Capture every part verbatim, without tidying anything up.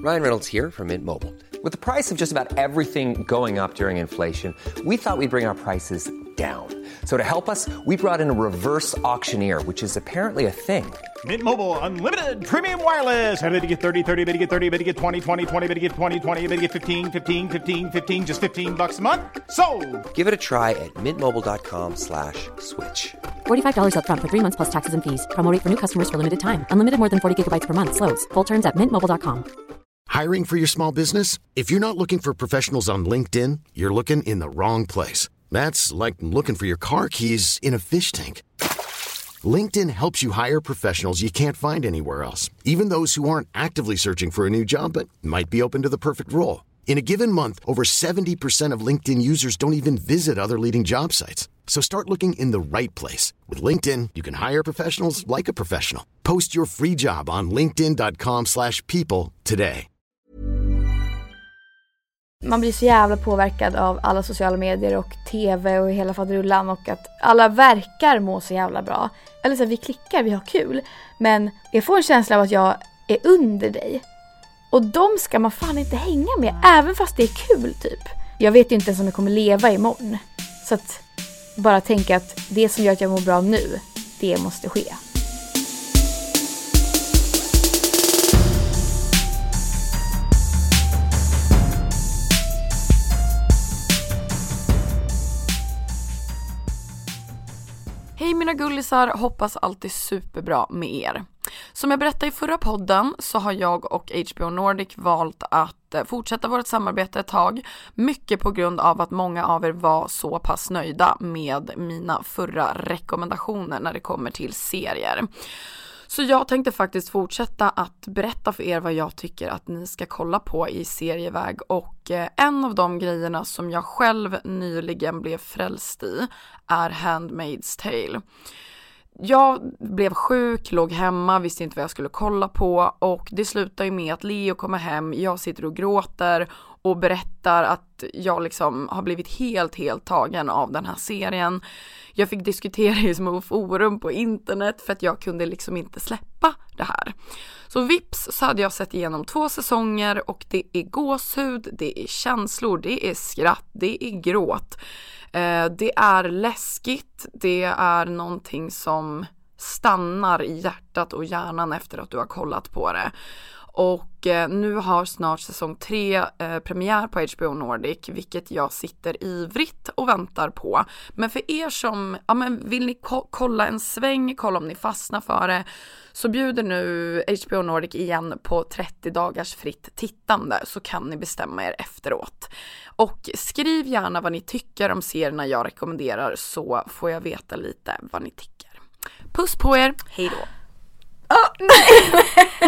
Ryan Reynolds here from Mint Mobile. With the price of just about everything going up during inflation, we thought we'd bring our prices down. So to help us, we brought in a reverse auctioneer, which is apparently a thing. Mint Mobile Unlimited Premium Wireless. How to get thirty, thirty, how to get thirty, how to get twenty, twenty, twenty, how to get twenty, twenty, how to get fifteen, fifteen, fifteen, fifteen, just fifteen bucks a month? Sold! Give it a try at mintmobile.com slash switch. forty-five dollars up front for three months plus taxes and fees. Promo rate for new customers for limited time. Unlimited more than forty gigabytes per month. Slows full terms at mint mobile dot com. Hiring for your small business? If you're not looking for professionals on LinkedIn, you're looking in the wrong place. That's like looking for your car keys in a fish tank. LinkedIn helps you hire professionals you can't find anywhere else, even those who aren't actively searching for a new job but might be open to the perfect role. In a given month, over seventy percent of LinkedIn users don't even visit other leading job sites. So start looking in the right place. With LinkedIn, you can hire professionals like a professional. Post your free job on linkedin dot com slash people today. Man blir så jävla påverkad av alla sociala medier och tv och hela faderullan, och att alla verkar må så jävla bra. Eller så här, vi klickar, vi har kul. Men jag får en känsla av att jag är under dig. Och de ska man fan inte hänga med, även fast det är kul typ. Jag vet ju inte ens om jag kommer leva imorgon. Så att bara tänka att det som gör att jag mår bra nu, det måste ske. Hej mina gullisar, hoppas allt är superbra med er. Som jag berättade i förra podden så har jag och H B O Nordic valt att fortsätta vårt samarbete ett tag. Mycket på grund av att många av er var så pass nöjda med mina förra rekommendationer när det kommer till serier. Så jag tänkte faktiskt fortsätta att berätta för er vad jag tycker att ni ska kolla på i serieväg. Och en av de grejerna som jag själv nyligen blev frälst i är Handmaid's Tale. Jag blev sjuk, låg hemma, visste inte vad jag skulle kolla på, och det slutar ju med att Leo kommer hem, jag sitter och gråter och berättar att jag liksom har blivit helt, helt tagen av den här serien. Jag fick diskutera i små forum på internet för att jag kunde liksom inte släppa det här. Så vips så hade jag sett igenom två säsonger, och det är gåshud, det är känslor, det är skratt, det är gråt. Eh, det är läskigt, det är någonting som stannar i hjärtat och hjärnan efter att du har kollat på det. Och eh, nu har snart säsong tre eh, premiär på H B O Nordic, vilket jag sitter ivrigt och väntar på. Men för er som ja, men vill ni ko- kolla en sväng, kolla om ni fastnar för det, så bjuder nu H B O Nordic igen på trettio dagars fritt tittande, så kan ni bestämma er efteråt. Och skriv gärna vad ni tycker om serierna jag rekommenderar, så får jag veta lite vad ni tycker. Puss på er, hej då! Oh, nej.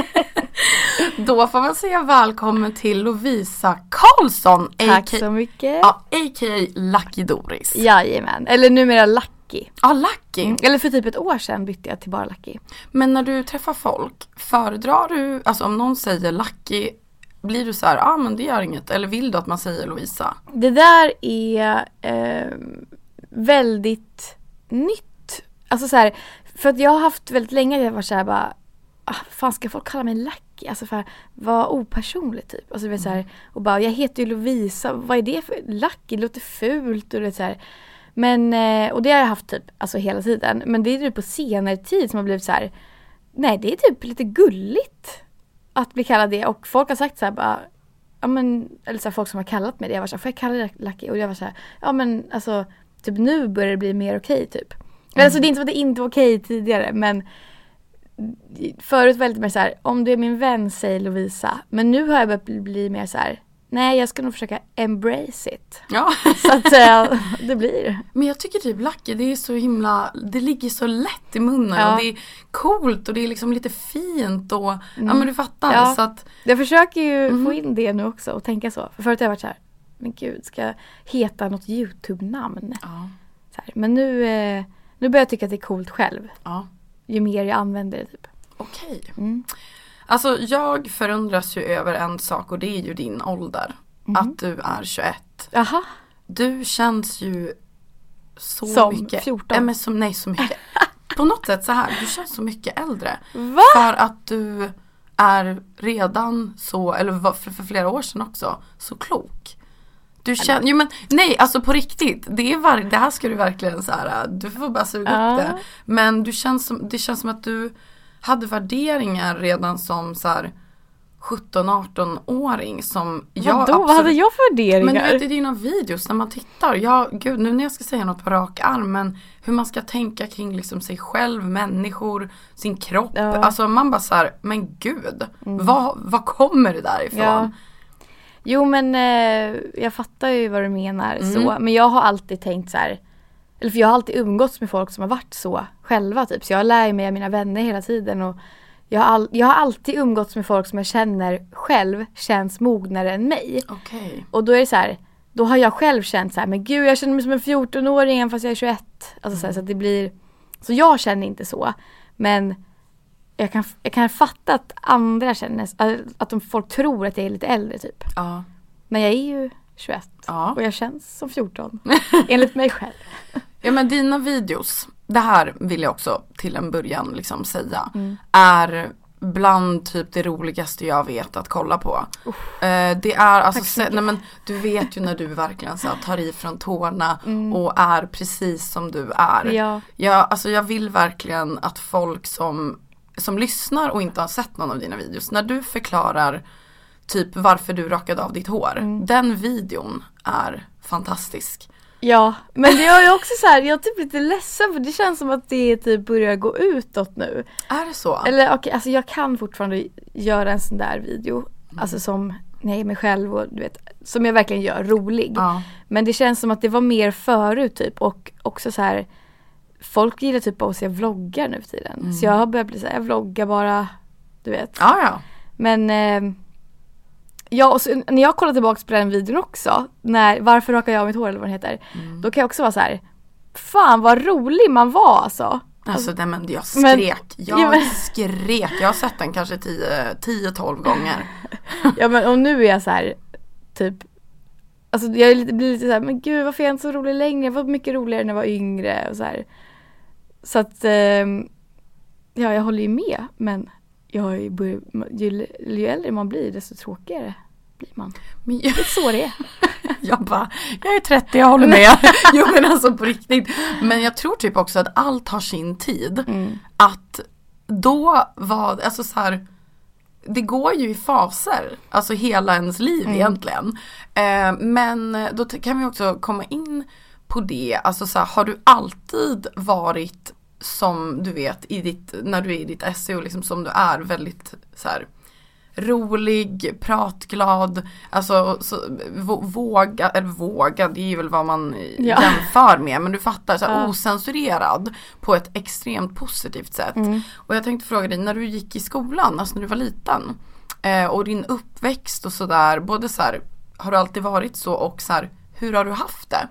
Då får man säga välkommen till Lovisa Karlsson. Tack så mycket. Ja, a k a. Lucky Doris. Jajamän, eller numera Lucky. Ja, Lucky. Mm. Eller för typ ett år sedan bytte jag till bara Lucky. Men när du träffar folk, föredrar du, alltså om någon säger Lucky, blir du så här, ja ah, men det gör inget, eller vill du att man säger Lovisa? Det där är eh, väldigt nytt. Alltså så här, för att jag har haft väldigt länge, jag var så här bara, ah, fan ska folk kalla mig Lucky? Alltså för var opersonligt typ. Alltså vet så här, och bara jag heter ju Lovisa, vad är det för Lucky? Det låter fult och det så här. Men och det har jag haft typ alltså hela tiden, men det är typ på senare tid som har blivit så här, nej, det är typ lite gulligt att bli kallad det, och folk har sagt så här bara, ja men, eller så här, folk som har kallat mig det, jag var så här, får jag kalla det Lucky? Och jag var så här, ja men alltså typ nu börjar det bli mer okej typ. Mm. Alltså det är inte så att det inte var okej tidigare, men förut var det lite mer så här, om du är min vän, säg Lovisa. Men nu har jag börjat bli mer så här, nej, jag ska nog försöka embrace it. Ja. Så att äh, det blir. Men jag tycker typ Lucky, det är så himla, det ligger så lätt i munnen, ja. Och det är coolt och det är liksom lite fint och mm. ja men du fattar. Ja. Så att, jag försöker ju mm. få in det nu också och tänka så. För förut har jag varit så här, men gud, ska jag heta något YouTube-namn? Ja. Så här, men nu, eh, nu börjar jag tycka att det är coolt själv. Ja. Ju mer jag använder det typ. Okej. Okay. Mm. Alltså jag förundras ju över en sak, och det är ju din ålder. Mm. Att du är tjugoett. Jaha. Du känns ju så som mycket. fjorton. Äh, men som, nej, så mycket. På något sätt så här, du känns så mycket äldre. Va? För att du är redan så, eller var för, för flera år sedan också, så klok. Du känner, jo men nej, alltså på riktigt, det är var, det här ska du verkligen så här, du får bara suga ja. upp det. Men du känns som, det känns som att du hade värderingar redan som så här sjutton arton-åring som jag Vadå? absolut, vad hade jag för värderingar? Men du vet i dina videos när man tittar, ja gud nu när jag ska säga något på rak arm, men hur man ska tänka kring liksom sig själv, människor, sin kropp, ja. alltså man bara så här, men gud, mm. vad, vad kommer det där ifrån? Ja. Jo men eh, jag fattar ju vad du menar mm. så, men jag har alltid tänkt så här, eller för jag har alltid umgåtts med folk som har varit så själva typ, så jag lär mig av mina vänner hela tiden och jag har, all, jag har alltid umgåtts med folk som jag känner själv känns mognare än mig. Okay. Och då är det så här, då har jag själv känt så här, men gud jag känner mig som en fjorton-åring fast jag är tjugoett. Alltså mm. så, här, så att det blir, så jag känner inte så, men jag kan, jag kan fatta att andra känner, att de, folk tror att jag är lite äldre typ. Ja. Men jag är ju tjugoett ja. och jag känns som fjorton enligt mig själv. Ja men dina videos, det här vill jag också till en början liksom säga, mm. är bland typ det roligaste jag vet att kolla på. Uh, det är alltså, se, nej men du vet ju när du verkligen så tar i från tårna mm. och är precis som du är. Ja. Jag, alltså jag vill verkligen att folk som, som lyssnar och inte har sett någon av dina videos, när du förklarar typ varför du rakade av ditt hår, mm. den videon är fantastisk. Ja, men det är ju också så här, jag är typ lite ledsen för det känns som att det typ börjar gå utåt nu. Är det så? Eller okej, okay, alltså jag kan fortfarande göra en sån där video, mm. alltså som nej mig själv och du vet, som jag verkligen gör rolig. Ja. Men det känns som att det var mer förut typ, och också så här, folk gillar typ att se vloggar nu för tiden. Mm. Så jag har börjat bli så här, jag vloggar bara, du vet. Ja, ja. Men eh, ja, och så, när jag kollar tillbaka på den videon också, när varför rakar jag av mitt hår eller vad det heter, mm. då kan jag också vara så här, fan vad rolig man var alltså. Alltså det, men jag skrek, men, jag ja, men, skrek, jag har sett den kanske tio tolv gånger. Ja men och nu är jag så här, typ, alltså jag är lite, blir lite så här, men gud varför är jag inte så rolig längre, jag var mycket roligare när jag var yngre och så här. Så att, eh, ja jag håller ju med, men jag är bör, ju, ju äldre man blir desto tråkigare blir man. Men jag, det är så det är. Jag bara, jag är trettio, jag håller med. Jo men alltså på riktigt. Men jag tror typ också att allt har sin tid. Mm. Att då var, alltså så här, det går ju i faser. Alltså hela ens liv mm. egentligen. Eh, men då t- kan vi också komma in på det. Alltså så här, har du alltid varit som du vet i ditt, när du är i ditt S E O liksom, som du är väldigt så här rolig, pratglad, alltså så, våga, eller våga, det är väl vad man ja. jämför med, men du fattar, så här, ja. osensurerad på ett extremt positivt sätt. Mm. Och jag tänkte fråga dig, när du gick i skolan, alltså när du var liten, eh, och din uppväxt och sådär, både så här, har du alltid varit så, och så här, hur har du haft det?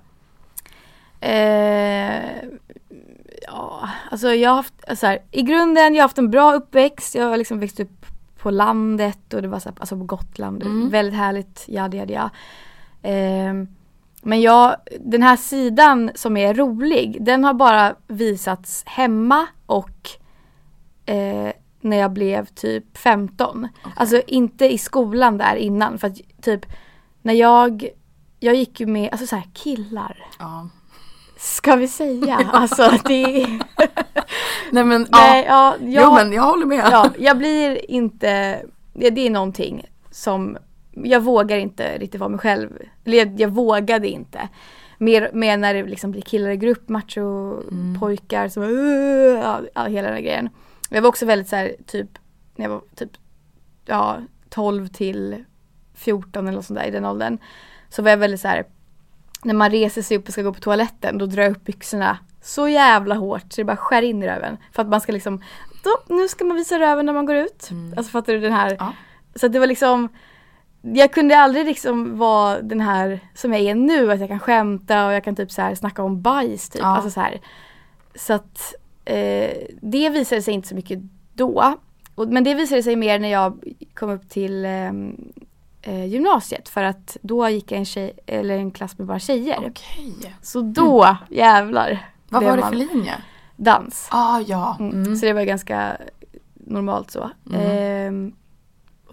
Eh, ja, alltså jag har haft, så här, i grunden, jag har haft en bra uppväxt, jag har liksom växt upp på landet och det var så här, alltså på Gotland, mm. väldigt härligt, jadi jadi ja. Eh, men jag, den här sidan som är rolig, den har bara visats hemma och eh, när jag blev typ femton. Okay. Alltså inte i skolan där innan, för att typ när jag jag gick ju med, alltså så här killar. Ja. Ska vi säga? Alltså det Nej men Nej, ja, ja jag, jo men jag håller med. Ja, jag blir inte, det, det är någonting som jag vågar inte riktigt vara mig själv. Eller jag, jag vågade inte. Mer, mer när det liksom blir killar i grupp, macho mm. pojkar som uh, ja, ja, hela den här grejen. Jag var också väldigt så här, typ när jag var typ ja, tolv till fjorton eller sånt där i den åldern. Så var jag väldigt så här, när man reser sig upp och ska gå på toaletten, då drar jag upp byxorna så jävla hårt så det bara skär in i röven. För att man ska liksom, då, nu ska man visa röven när man går ut. Mm. Alltså fattar du den här? Ja. Så att det var liksom, jag kunde aldrig liksom vara den här som jag är nu, att jag kan skämta och jag kan typ så här snacka om bajs typ. Ja. Alltså så här. Så att eh, det visade sig inte så mycket då. Och, men det visade sig mer när jag kom upp till eh, eh, gymnasiet, för att då gick jag en tjej, eller en klass med bara tjejer. Okej. Så då, mm. jävlar. Vad var det för linje? Dans. Ah, ja. Mm. Mm. Så det var ganska normalt så. Mm. Eh,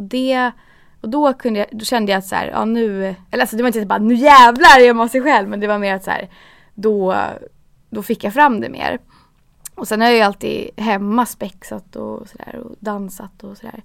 Och det, och då kunde jag, då kände jag att så här, ja nu, eller alltså det var inte bara nu jävlar gör man sig själv, men det var mer att så här, då, då fick jag fram det mer. Och sen har jag ju alltid hemma spexat och sådär och dansat och sådär.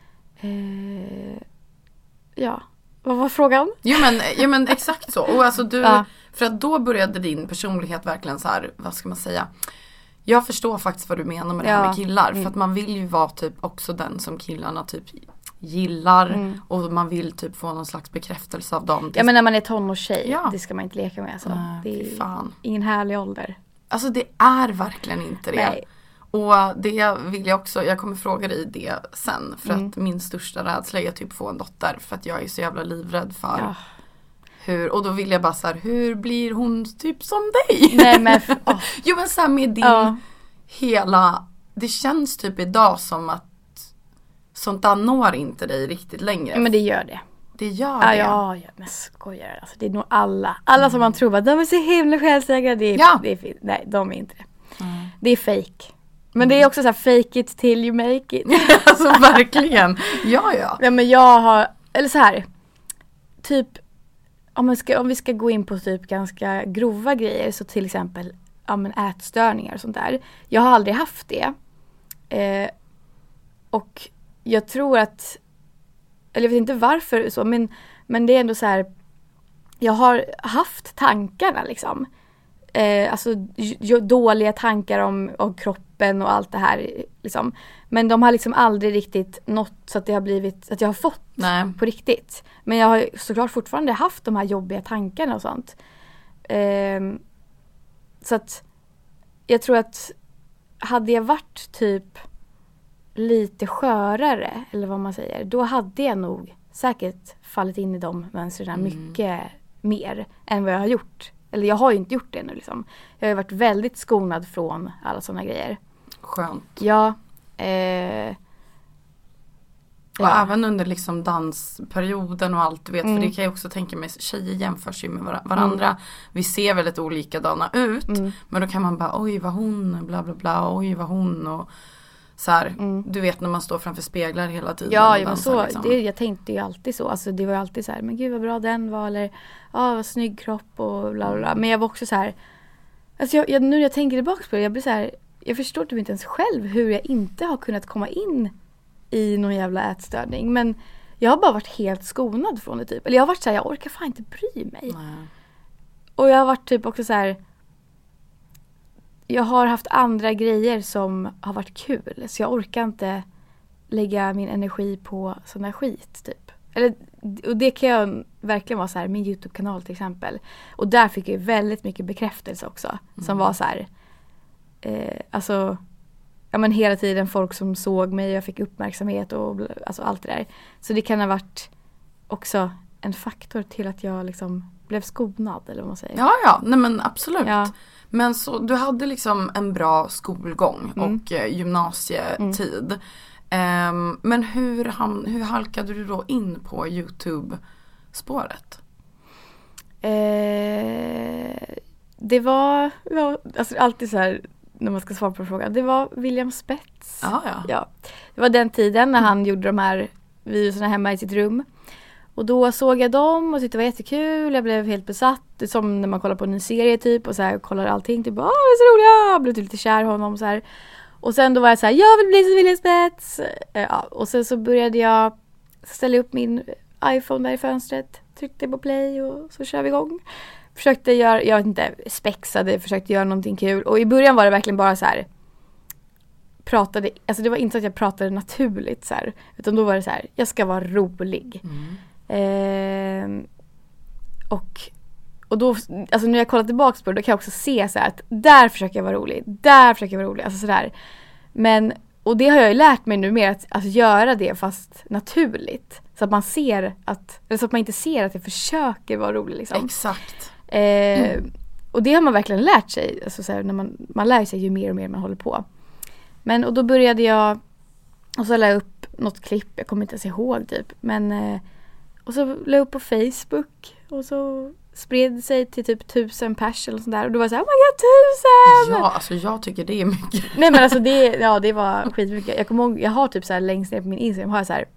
Eh, ja, vad var frågan? Jo men, jo men exakt så. Och alltså du, ja. För att då började din personlighet verkligen så här, vad ska man säga? Jag förstår faktiskt vad du menar med det här ja. med killar. Mm. För att man vill ju vara typ också den som killarna typ gillar. Mm. Och man vill typ få någon slags bekräftelse av dem. Ja men när man är tonårstjej, ja. det ska man inte leka med. Alltså. Nej, det är fan. ingen härlig ålder. Alltså det är verkligen inte det. Nej. Och det vill jag också, jag kommer fråga dig det sen. För mm. att min största rädsla är typ få en dotter. För att jag är så jävla livrädd för ja. hur, och då vill jag bara så här, hur blir hon typ som dig? Nej men, oh. Jo men så här med din ja. hela, det känns typ idag som att sånt där når inte dig riktigt längre. Ja, men det gör det. Det gör ja, det. Ja, ja, men skojar. Alltså, det är nog alla. Alla som man tror att de är så himla självsäkra. Det är, ja. det är, nej, de är inte det. Mm. Det är fake. Men det är också så här, fake it till you make it. Alltså verkligen. Ja, ja. Ja, men jag har, eller så här, typ, om, man ska, om vi ska gå in på typ ganska grova grejer, så till exempel ja, men ätstörningar och sånt där. Jag har aldrig haft det. Eh, och jag tror att, eller jag vet inte varför så, men, men det är ändå så här, jag har haft tankarna liksom. Eh, alltså j- dåliga tankar om, om kroppen och allt det här liksom. Men de har liksom aldrig riktigt nått så att det har blivit, att jag har fått Nej. på riktigt. Men jag har såklart fortfarande haft de här jobbiga tankarna och sånt. Eh, så att jag tror att hade jag varit typ lite skörare, eller vad man säger, då hade jag nog säkert fallit in i de mönstren mm. mycket mer än vad jag har gjort. Eller jag har ju inte gjort det nu liksom. Jag har ju varit väldigt skonad från alla sådana grejer. Skönt. Ja. Eh, och ja. även under liksom dansperioden och allt du vet. Mm. För det kan jag också tänka mig, tjejer jämförs ju med var- varandra. Mm. Vi ser väldigt olikadana ut. Mm. Men då kan man bara, oj vad hon, bla bla bla, oj vad hon och så här, mm. du vet när man står framför speglar hela tiden. Ja, och dansar, så, liksom. det, jag tänkte ju alltid så. Alltså, det var ju alltid så här, men gud vad bra den var. Eller, ja, vad snygg kropp och bla bla bla. Men jag var också så här, alltså jag, jag, nu när jag tänker tillbaka på det, jag blir så här, jag förstår typ inte ens själv hur jag inte har kunnat komma in i någon jävla ätstörning. Men jag har bara varit helt skonad från det typ. Eller jag har varit så här, jag orkar fan inte bry mig. Nej. Och jag har varit typ också så här, jag har haft andra grejer som har varit kul. Så jag orkar inte lägga min energi på sån här skit typ. Eller, och det kan jag verkligen vara så här, min YouTube-kanal till exempel. Och där fick jag väldigt mycket bekräftelse också. Mm. Som var så här, eh, alltså, ja men hela tiden folk som såg mig, jag fick uppmärksamhet och alltså allt det där. Så det kan ha varit också en faktor till att jag liksom blev skonad, eller vad man säger. Ja, ja, nej men absolut. Ja. Men så du hade liksom en bra skolgång Mm. och eh, gymnasietid. Mm. Um, men hur, ham- hur halkade du då in på YouTube-spåret? Eh, det var, ja, alltså alltid så här när man ska svara på frågan. Det var William Spets. Ah, ja. Ja. Det var den tiden när han gjorde de här videorna hemma i sitt rum. Och då såg jag dem och tyckte det var jättekul. Jag blev helt besatt. Det är som när man kollar på en serie typ. Och så här kollar allting. Typ, åh det är så roligt. Jag blev typ lite kär i honom. Så här. Och sen då var jag så här, jag vill bli som William Spets. Ja, och sen så började jag ställa upp min iPhone där i fönstret. Tryckte på play och så kör vi igång. Försökte göra, jag vet inte, spexade. Försökte göra någonting kul. Och i början var det verkligen bara så här. Pratade, alltså det var inte så att jag pratade naturligt så här. Utan då var det så här, jag ska vara rolig. Mm. Eh, och och då, alltså när jag kollar tillbaka på det, då kan jag också se så här att där försöker jag vara rolig, där försöker jag vara rolig, alltså sådär. Men, och det har jag ju lärt mig nu mer att, att göra det fast naturligt. Så att man ser att, eller så att man inte ser att jag försöker vara rolig liksom. Exakt. Eh, mm. Och det har man verkligen lärt sig, alltså så här, när man, man lär sig ju mer och mer man håller på. Men, och då började jag, och så la jag upp något klipp, jag kommer inte ens ihåg typ, men eh, och så la jag upp på Facebook och så spred sig till typ tusen pers eller sånt där. Och då var det så här, oh my god, tusen! Ja, alltså jag tycker det är mycket. Nej men alltså det, ja, det var skitmycket. Jag kommer ihåg, jag har typ så här längst ner på min Instagram har jag så här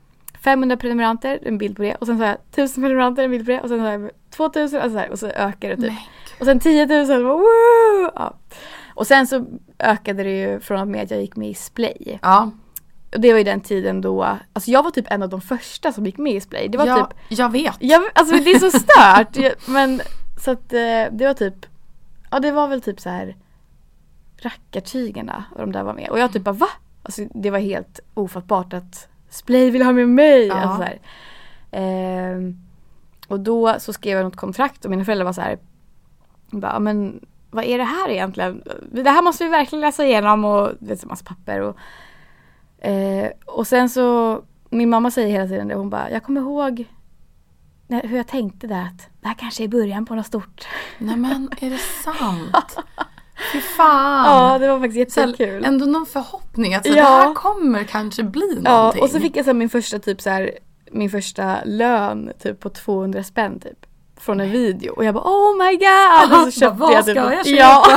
femhundra prenumeranter, en bild på det. Och sen så har jag tusen prenumeranter, en bild på det. Och sen har jag tvåtusen, alltså så här, och så ökar det typ. Nej. Och sen tiotusen, och, ja. Och sen så ökade det ju från och med att jag gick med i Splay. Ja. Och det var ju den tiden då, alltså jag var typ en av de första som gick med i Splay. Det var ja, typ, jag vet. Jag, alltså det är så stört. jag, men så att det var typ, ja det var väl typ så här rackartygerna och de där var med. Och jag typ bara, va? Alltså det var helt ofattbart att Splay vill ha med mig. Ja. Alltså så här. Ehm, och då så skrev jag något kontrakt och mina föräldrar var så här, bara, men vad är det här egentligen? Det här måste vi verkligen läsa igenom och det är så massa papper och Eh, och sen så min mamma säger hela tiden det, hon bara, jag kommer ihåg när, hur jag tänkte där att det här kanske är början på något stort. Nej men är det sant? Fy fan. Ja, det var faktiskt jättekul. Så ändå någon förhoppning att så ja. det här kommer kanske bli någonting. Ja, och så fick jag så min första typ så här, min första lön typ på tvåhundra spänn typ från en video och jag bara oh my god. Och så köpte vad jag typ, ska jag köpa? Ja.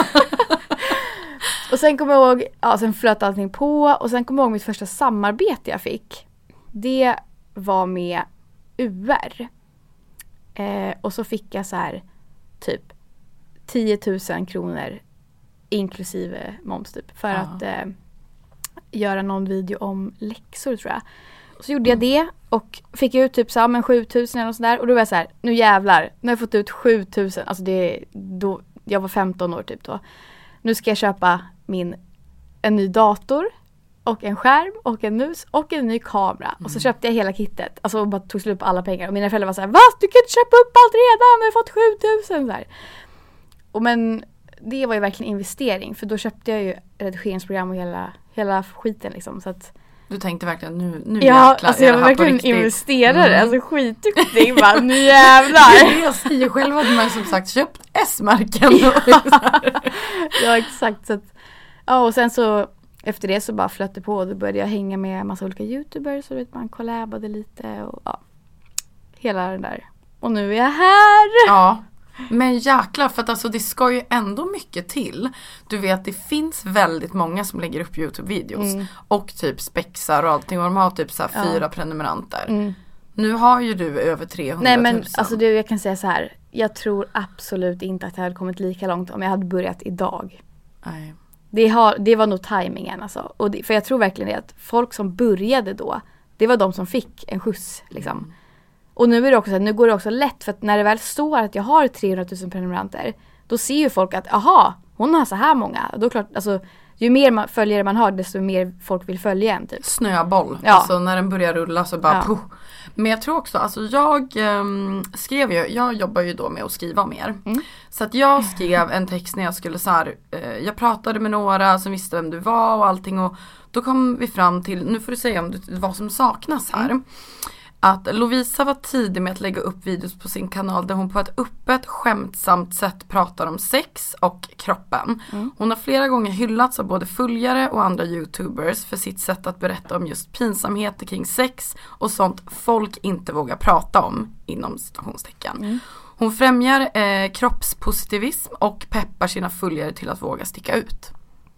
Och sen kommer jag ihåg, ja sen flöt allting på och sen kommer jag ihåg mitt första samarbete jag fick. Det var med U R. Eh, och så fick jag så här typ tio tusen kronor inklusive moms typ för ja. att eh, göra någon video om läxor tror jag. Och så gjorde jag det och fick ut typ så här, men sju tusen eller något sådär och då var jag så här, nu jävlar, nu har jag fått ut sju tusen. Alltså det då jag var femton år typ då. Nu ska jag köpa min en ny dator och en skärm och en mus och en ny kamera. Mm. Och så köpte jag hela kittet. Alltså bara tog slut på alla pengar. Och mina föräldrar var så här, va? Du kan inte köpa upp allt redan. Du har fått sju tusen. Så här. Och men det var ju verkligen investering. För då köpte jag ju redigeringsprogram och hela, hela skiten liksom. Så att, du tänkte verkligen, nu, nu ja, jäklar. Alltså jag var verkligen investerare. Mm. Alltså skitduktig. Bara, nu jävlar. Jag säger själv hade man som sagt köpt S-märken. Ja, ja exakt. Så att, ja, och sen så efter det så bara flöt det på och då började jag hänga med en massa olika YouTubers så vet man collabade lite och ja, hela den där. Och nu är jag här! Ja, men jäklar för att alltså det ska ju ändå mycket till. Du vet det finns väldigt många som lägger upp YouTube-videos mm. och typ spexar och allting och de har typ så här fyra ja. prenumeranter. Mm. Nu har ju du över trehundratusen. Nej men alltså du, jag kan säga så här. Jag tror absolut inte att jag hade kommit lika långt om jag hade börjat idag. Nej. Det, har, det var nog tajmingen alltså. Och det, för jag tror verkligen det att folk som började då, det var de som fick en skjuts liksom. Mm. Och nu är det också så här, nu går det också lätt för att när det väl står att jag har trehundratusen prenumeranter, då ser ju folk att aha, hon har så här många. Då klart, alltså ju mer man, följare man har, desto mer folk vill följa en typ. Snöboll. Ja. Alltså när den börjar rulla så bara ja. puh. Men jag tror också, alltså jag um, skrev ju, jag jobbar ju då med att skriva mer. Mm. Så att jag skrev en text när jag skulle så här, uh, jag pratade med några som visste vem du var och allting och då kom vi fram till, nu får du säga om det, vad som saknas här. Mm. Att Lovisa var tidig med att lägga upp videos på sin kanal där hon på ett öppet, skämtsamt sätt pratar om sex och kroppen. Mm. Hon har flera gånger hyllats av både följare och andra YouTubers för sitt sätt att berätta om just pinsamheter kring sex och sånt folk inte vågar prata om inom citationstecken. Mm. Hon främjar eh, kroppspositivism och peppar sina följare till att våga sticka ut.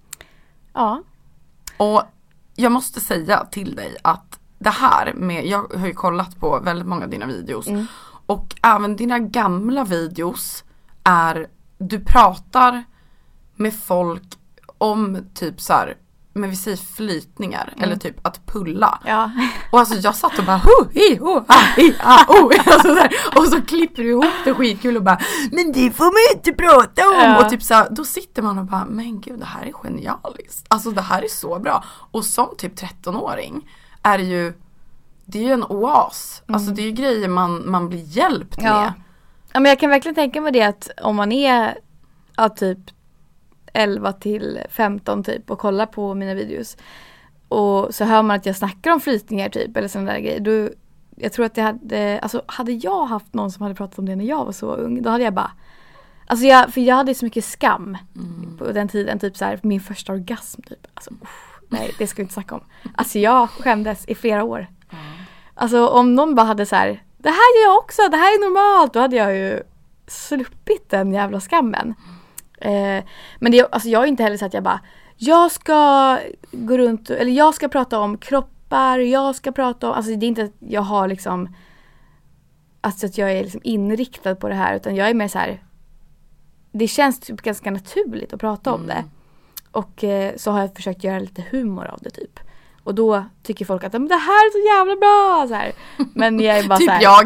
Ja. Och jag måste säga till dig att det här med, jag har ju kollat på väldigt många av dina videos mm. och även dina gamla videos är, du pratar med folk om typ så här, men vi säger flytningar mm. eller typ att pulla. Ja. Och alltså jag satt och bara ho, hi, ho, ah, hi, ah, oh. alltså, så här, och så klipper du ihop det skitkul och bara men det får man inte prata om ja. Och typ så här, då sitter man och bara men gud det här är genialiskt. Alltså det här är så bra. Och som typ tretton-åring är det ju, det är ju en oas. Mm. Alltså det är ju grejer man, man blir hjälpt ja. med. Ja men jag kan verkligen tänka mig det att om man är ja, typ elva till femton typ och kollar på mina videos och så hör man att jag snackar om flytningar typ eller sådana där grejer. Då, jag tror att jag hade, alltså hade jag haft någon som hade pratat om det när jag var så ung, då hade jag bara alltså jag, för jag hade så mycket skam mm. på den tiden, typ så här min första orgasm typ. Alltså uff. Nej, det ska vi inte snacka om. Alltså jag skämdes i flera år. Mm. Alltså om någon bara hade så här, det här gör jag också, det här är normalt. Då hade jag ju sluppit den jävla skammen. Mm. Eh, men det, alltså jag är inte heller så att jag bara, jag ska gå runt, eller jag ska prata om kropp, läppar, jag ska prata om, alltså det är inte att jag har liksom, alltså att jag är liksom inriktad på det här, utan jag är mer så här, det känns typ ganska naturligt att prata om mm. det. Och eh, så har jag försökt göra lite humor av det typ. Och då tycker folk att men det här är så jävla bra så här. Men jag är bara typ så här, jag.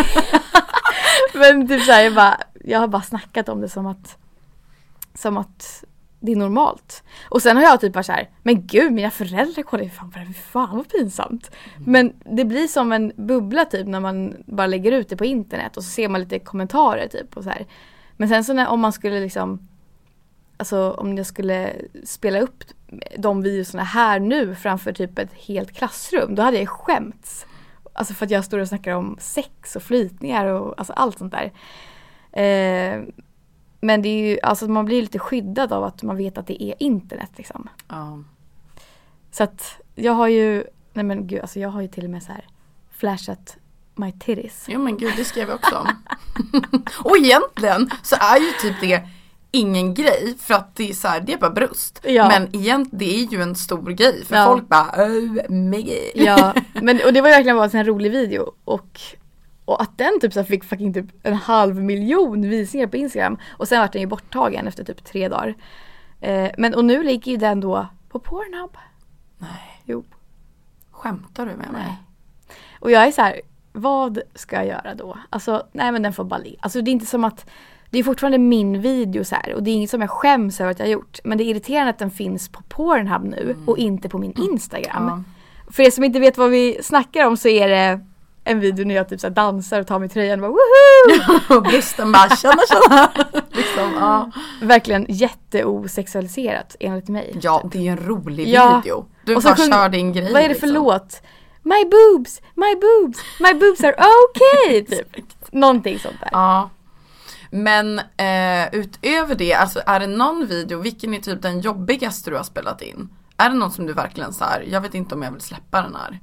men typ så här, jag, bara, jag har bara snackat om det som att som att det är normalt. Och sen har jag typ bara så här, men gud, mina föräldrar kollar ju fan på det, fan vad pinsamt. Mm. Men det blir som en bubbla typ när man bara lägger ut det på internet och så ser man lite kommentarer typ och så här. Men sen så när, om man skulle liksom, alltså om jag skulle spela upp de videorna här nu framför typ ett helt klassrum, då hade jag skämts. Alltså för att jag står och snackar om sex och flytningar och alltså allt sånt där. Eh, men det är ju, alltså man blir lite skyddad av att man vet att det är internet liksom. Ja. Så att jag har ju, nej men gud, alltså jag har ju till och med så här flashat my titties. Jo men gud, det skrev jag också om. Och egentligen så är ju typ det ingen grej, för att det är så här, det är bara bröst. Ja. Men egentligen det är ju en stor grej för ja. Folk bara oh my. Ja, men och det var verkligen bara en rolig video och och att den typ så fick fucking typ en halv miljon visningar på Instagram och sen var den ju borttagen efter typ tre dagar. Eh, men och nu ligger ju den då på Pornhub. Nej. Jo. Skämtar du med mig? Nej. Och jag är så här, vad ska jag göra då? Alltså, nej men den får bara ligga. Alltså det är inte som att, det är fortfarande min video så här. Och det är inget som jag skäms över att jag har gjort. Men det är irriterande att den finns på Pornhub nu mm. och inte på min Instagram. Mm. För er som inte vet vad vi snackar om så är det en video när jag typ så här dansar och tar mig tröjan och bara woho! Och brösten bara tjena tjena. liksom, ja. Verkligen jätteosexualiserat enligt mig. Ja, det är ju en rolig ja. video. Du bara sjung, kör din grej. Vad är det för liksom. Låt? My boobs, my boobs, my boobs are okay typ. Någonting sånt där. Ja. Men eh, utöver det, alltså är det någon video, vilken är typ den jobbigaste du har spelat in? Är det någon som du verkligen så här, jag vet inte om jag vill släppa den här?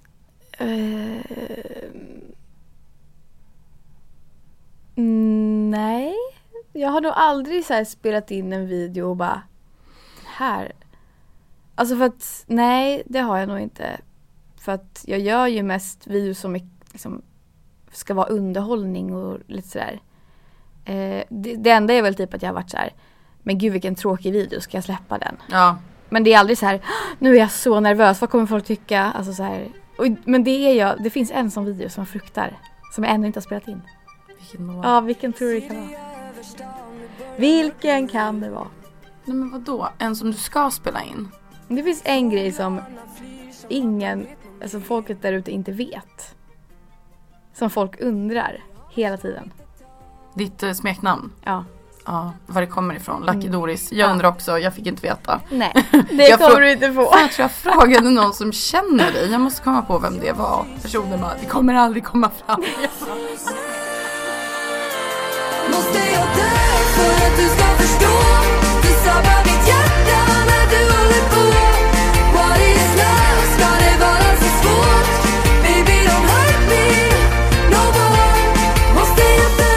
Uh, nej, jag har nog aldrig så här spelat in en video och bara här. Alltså för att, nej, det har jag nog inte. För att jag gör ju mest videos som är, liksom, ska vara underhållning och lite sådär. Eh, det, det enda är väl typ att jag har varit så här, men gud vilken tråkig video, ska jag släppa den? Ja. Men det är aldrig så här, nu är jag så nervös, vad kommer folk tycka? Alltså så här, och, men det är jag, det finns en sån video som jag fruktar, som jag ännu inte har spelat in. Vilken då? Ja, vilken tror du det kan vara? Vilken kan det vara? Nej men vadå? En som du ska spela in? Det finns en grej som ingen, alltså folket där ute inte vet. Som folk undrar hela tiden. Ditt eh, smeknamn? Ja. Ja, var det kommer ifrån. Lucky Doris. Jag undrar också, jag fick inte veta. Nej, det jag kommer du inte få. Jag tror jag frågade någon som känner dig. Jag måste komma på vem det var. Personen bara, det kommer aldrig komma fram. Måste jag dö för att du ska förstå? Du sabbar mitt hjärta när du håller på. What is love? Ska det vara så svårt? Baby don't hurt me no more. Måste jag dö?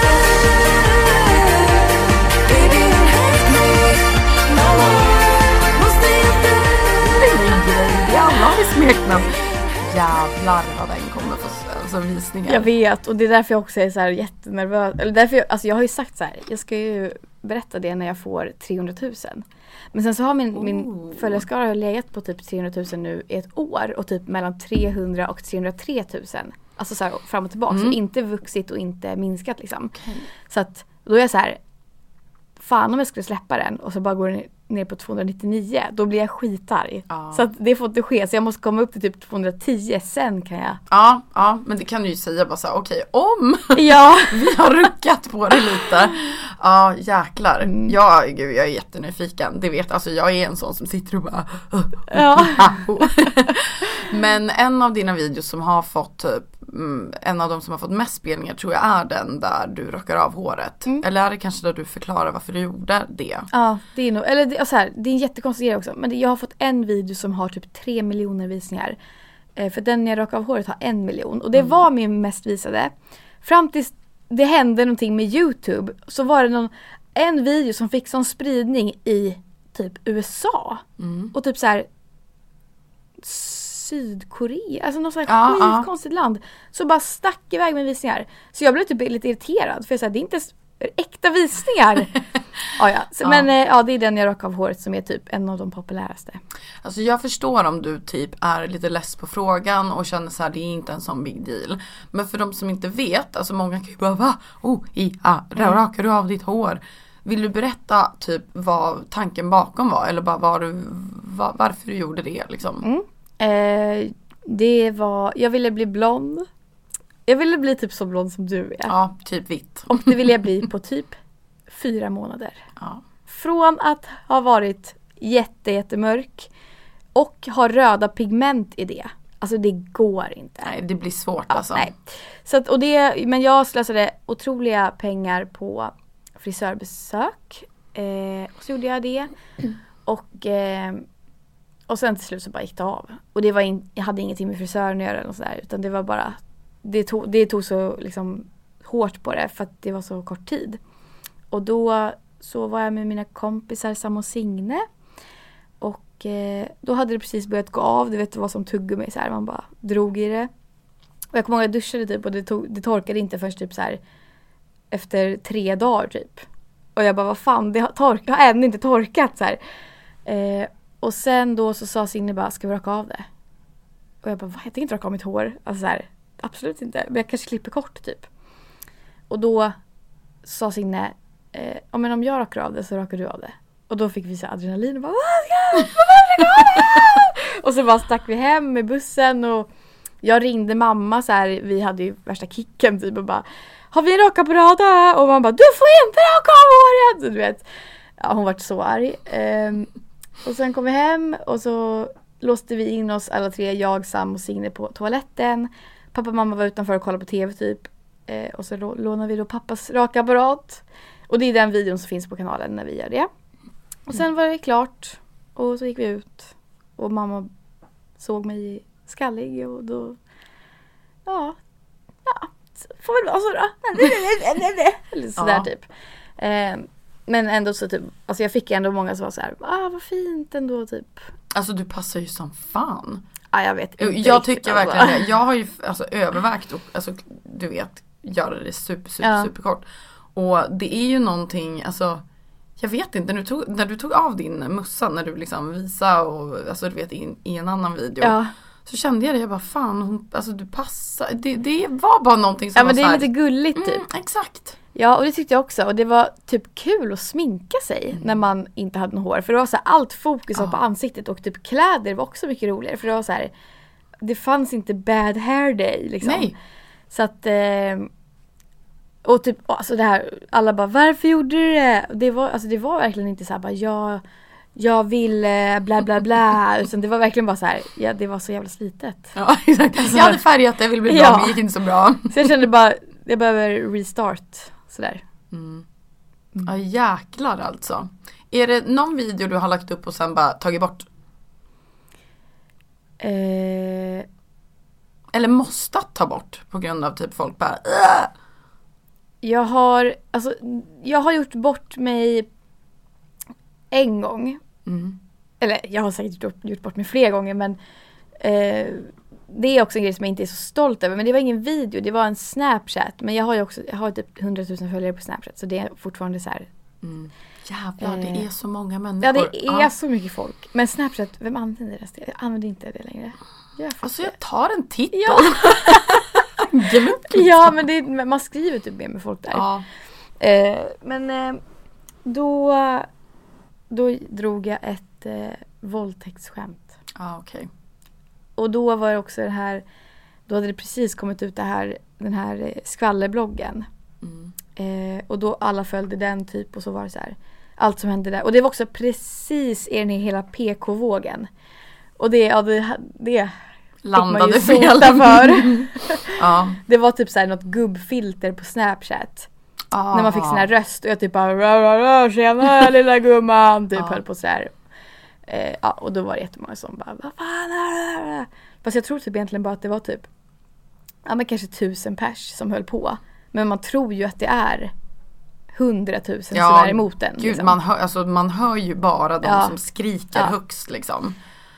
Baby don't hurt me no more. Måste jag dö? Jävlar har vi smeknamn. Jävlar vad den kommer få alltså, visningar. Jag vet, och det är därför jag också är så här jättenervös. Eller därför jag, alltså jag har ju sagt så här, jag ska ju berätta det när jag får trehundratusen. Men sen så har min, oh. min följarskara legat på typ trehundratusen nu i ett år. Och typ mellan trehundra och trehundratretusen. Alltså så här fram och tillbaka. Mm. Så inte vuxit och inte minskat liksom. Okay. Så att då är jag så här, fan om jag skulle släppa den och så bara går den ner på tvåhundranittionio, då blir jag skitarg. Ja. Så att det får inte ske, så jag måste komma upp till typ tvåhundratio, sen kan jag. Ja, ja, men det kan du ju säga bara så här, okej, om ja. vi har ruckat på det lite. Ja, jäklar. Mm. Ja, gud, jag är jättenyfiken. Det vet, alltså jag är en sån som sitter och bara ja. Men en av dina videos som har fått typ en av de som har fått mest spelningar tror jag är den där du rockar av håret. Mm. Eller är det kanske där du förklarar varför du gjorde det? Ja, det är nog, eller det, alltså här, det är en jättekonstig grej också. Men det, jag har fått en video som har typ tre miljoner visningar. Eh, för den jag rockar av håret har en miljon. Och det mm. var min mest visade. Fram tills det hände någonting med YouTube, så var det någon, en video som fick sån spridning i typ U S A. Mm. Och typ så här Sydkorea, alltså något sånt Ja, här ja. skitkonstigt land. Så bara stack iväg med visningar. Så jag blev typ lite irriterad för jag sa det är inte äkta visningar. ja, ja. Så, Ja. Men eh, ja, det är den jag rakar av håret som är typ en av de populäraste. Alltså jag förstår om du typ är lite less på frågan och känner så här, det är inte en sån big deal. Men för de som inte vet, alltså många kan ju bara, va? Oh, i, ah, rakar du av ditt hår? Vill du berätta typ vad tanken bakom var? Eller bara var du, var, varför du gjorde det liksom? Mm. Eh, det var, jag ville bli blond. Jag ville bli typ så blond som du är. Ja, typ vitt. Och det ville jag bli på typ fyra månader. Ja. Från att ha varit jätte, jättemörk och ha röda pigment i det. Alltså det går inte. Nej, det blir svårt Ja, alltså. nej. Så att, och det, men jag slösade otroliga pengar på frisörbesök. Eh, och så gjorde jag det. Och, eh, och sen till slut så bara gick det av. Och det var in, jag hade ingenting med frisören att göra eller sådär, utan det var bara, det tog, det tog så liksom hårt på det för att det var så kort tid. Och då så var jag med mina kompisar Sam och Signe. Och eh, då hade det precis börjat gå av. Du vet, det var som tuggummi så här. Man bara drog i det. Och jag kommer ihåg att jag duschade typ och det, tog, det torkade inte först typ så här efter tre dagar typ. Och jag bara, vad fan, det har, tork, har ännu inte torkat så här. Eh, och sen då så sa Signe bara, ska vi raka av det? Och jag bara, vad? Jag tänker inte raka av mitt hår. Alltså så här, absolut inte. Men jag kanske klipper kort typ. Och då sa Signe, eh, ja, men om jag rakar av det så rakar du av det. Och då fick vi så adrenalin och bara, vad ska jag? Och så bara stack vi hem med bussen och jag ringde mamma så här, vi hade ju värsta kicken typ och bara, har vi en rakapparat? Och man bara, du får inte raka av håret! Så du vet, ja, hon var så arg. Um, och sen kom vi hem och så låste vi in oss alla tre, jag, Sam och Signe på toaletten. Pappa och mamma var utanför och kollade på tv typ. Uh, och så lånade vi då pappas rakapparat. Och det är den videon som finns på kanalen när vi gör det. Och sen var det klart. Och så gick vi ut. Och mamma såg mig skallig. Och då... Ja. Ja. Får väl vara så då. Eller sådär Ja. typ. Eh, men ändå så typ... Alltså jag fick ändå många som var så här. Ah, vad fint ändå typ. Alltså du passar ju som fan. Ja, jag vet inte Jag riktigt, tycker alltså. verkligen det. Jag har ju alltså övervägt och, alltså du vet, göra det super super Ja. super kort. Och det är ju någonting, alltså jag vet inte, när du tog, när du tog av din mussa, när du liksom visade och alltså du vet i, i en annan video. Ja. Så kände jag det, jag bara fan, hon, alltså du passar, det, det var bara någonting som Ja, var men det så är här, lite gulligt typ. mm, exakt. Ja, och det tyckte jag också. Och det var typ kul att sminka sig Mm. när man inte hade något hår. För det var så här, allt fokus var Ja. på ansiktet. Och typ kläder var också mycket roligare. För det var så här, det fanns inte bad hair day liksom. Nej. Så att, eh, och typ, alltså det här, alla bara, varför gjorde du det? Och det var, alltså det var verkligen inte så här, bara, jag, jag vill eh, bla bla bla. Utan det var verkligen bara så här, ja, det var så jävla slitet. Ja, exakt. Jag hade färgat det, jag ville bli bra, Ja. men det gick inte så bra. Så jag kände bara, jag behöver restart. Sådär. Mm. Ja, jäklar alltså. Är det någon video du har lagt upp och sen bara tagit bort? Eh, Eller måste ta bort på grund av typ folk bara "Åh!" jag har, alltså, jag har gjort bort mig en gång. Mm. Eller jag har säkert gjort, gjort bort mig fler gånger, men eh, det är också en grej som jag inte är så stolt över. Men det var ingen video, det var en Snapchat. Men jag har ju också, jag har typ hundratusen följare på Snapchat, så det är fortfarande så här. Mm. Jävlar, det Eh, är så många Ja, människor. det är så mycket folk. Men Snapchat, vem använder det? Jag använder inte det längre. Jag Alltså jag tar en titt på Ja. Gluck, liksom. Ja, men det, är- man skriver typ mer med folk där. Ja. Eh, men eh, då, då drog jag ett eh, våldtäktsskämt. Ja, okej. Och då var det också det här, då hade det precis kommit ut det här, den här eh, skvallerbloggen. Mm. Eh, och då alla följde den typ och så var det så här, allt som hände där. Och det var också precis i den här hela P K-vågen. Och det, ja, det, det Landade fick man ju fel. sota för. Ja. Det var typ så här något gubbfilter på Snapchat. När man fick sin här röst och jag typ bara rö, rö, rö, tjena lilla gumman typ Ja. höll på så här. Eh, ja, och då var det jättemånga som bara vad fan är det? Fast jag tror typ egentligen bara att det var typ ja men kanske tusen pers som höll på. Men man tror ju att det är hundratusen Ja, som är emot den. Gud, liksom. man, hör, alltså, man hör ju bara de Ja. som skriker Ja. högst liksom.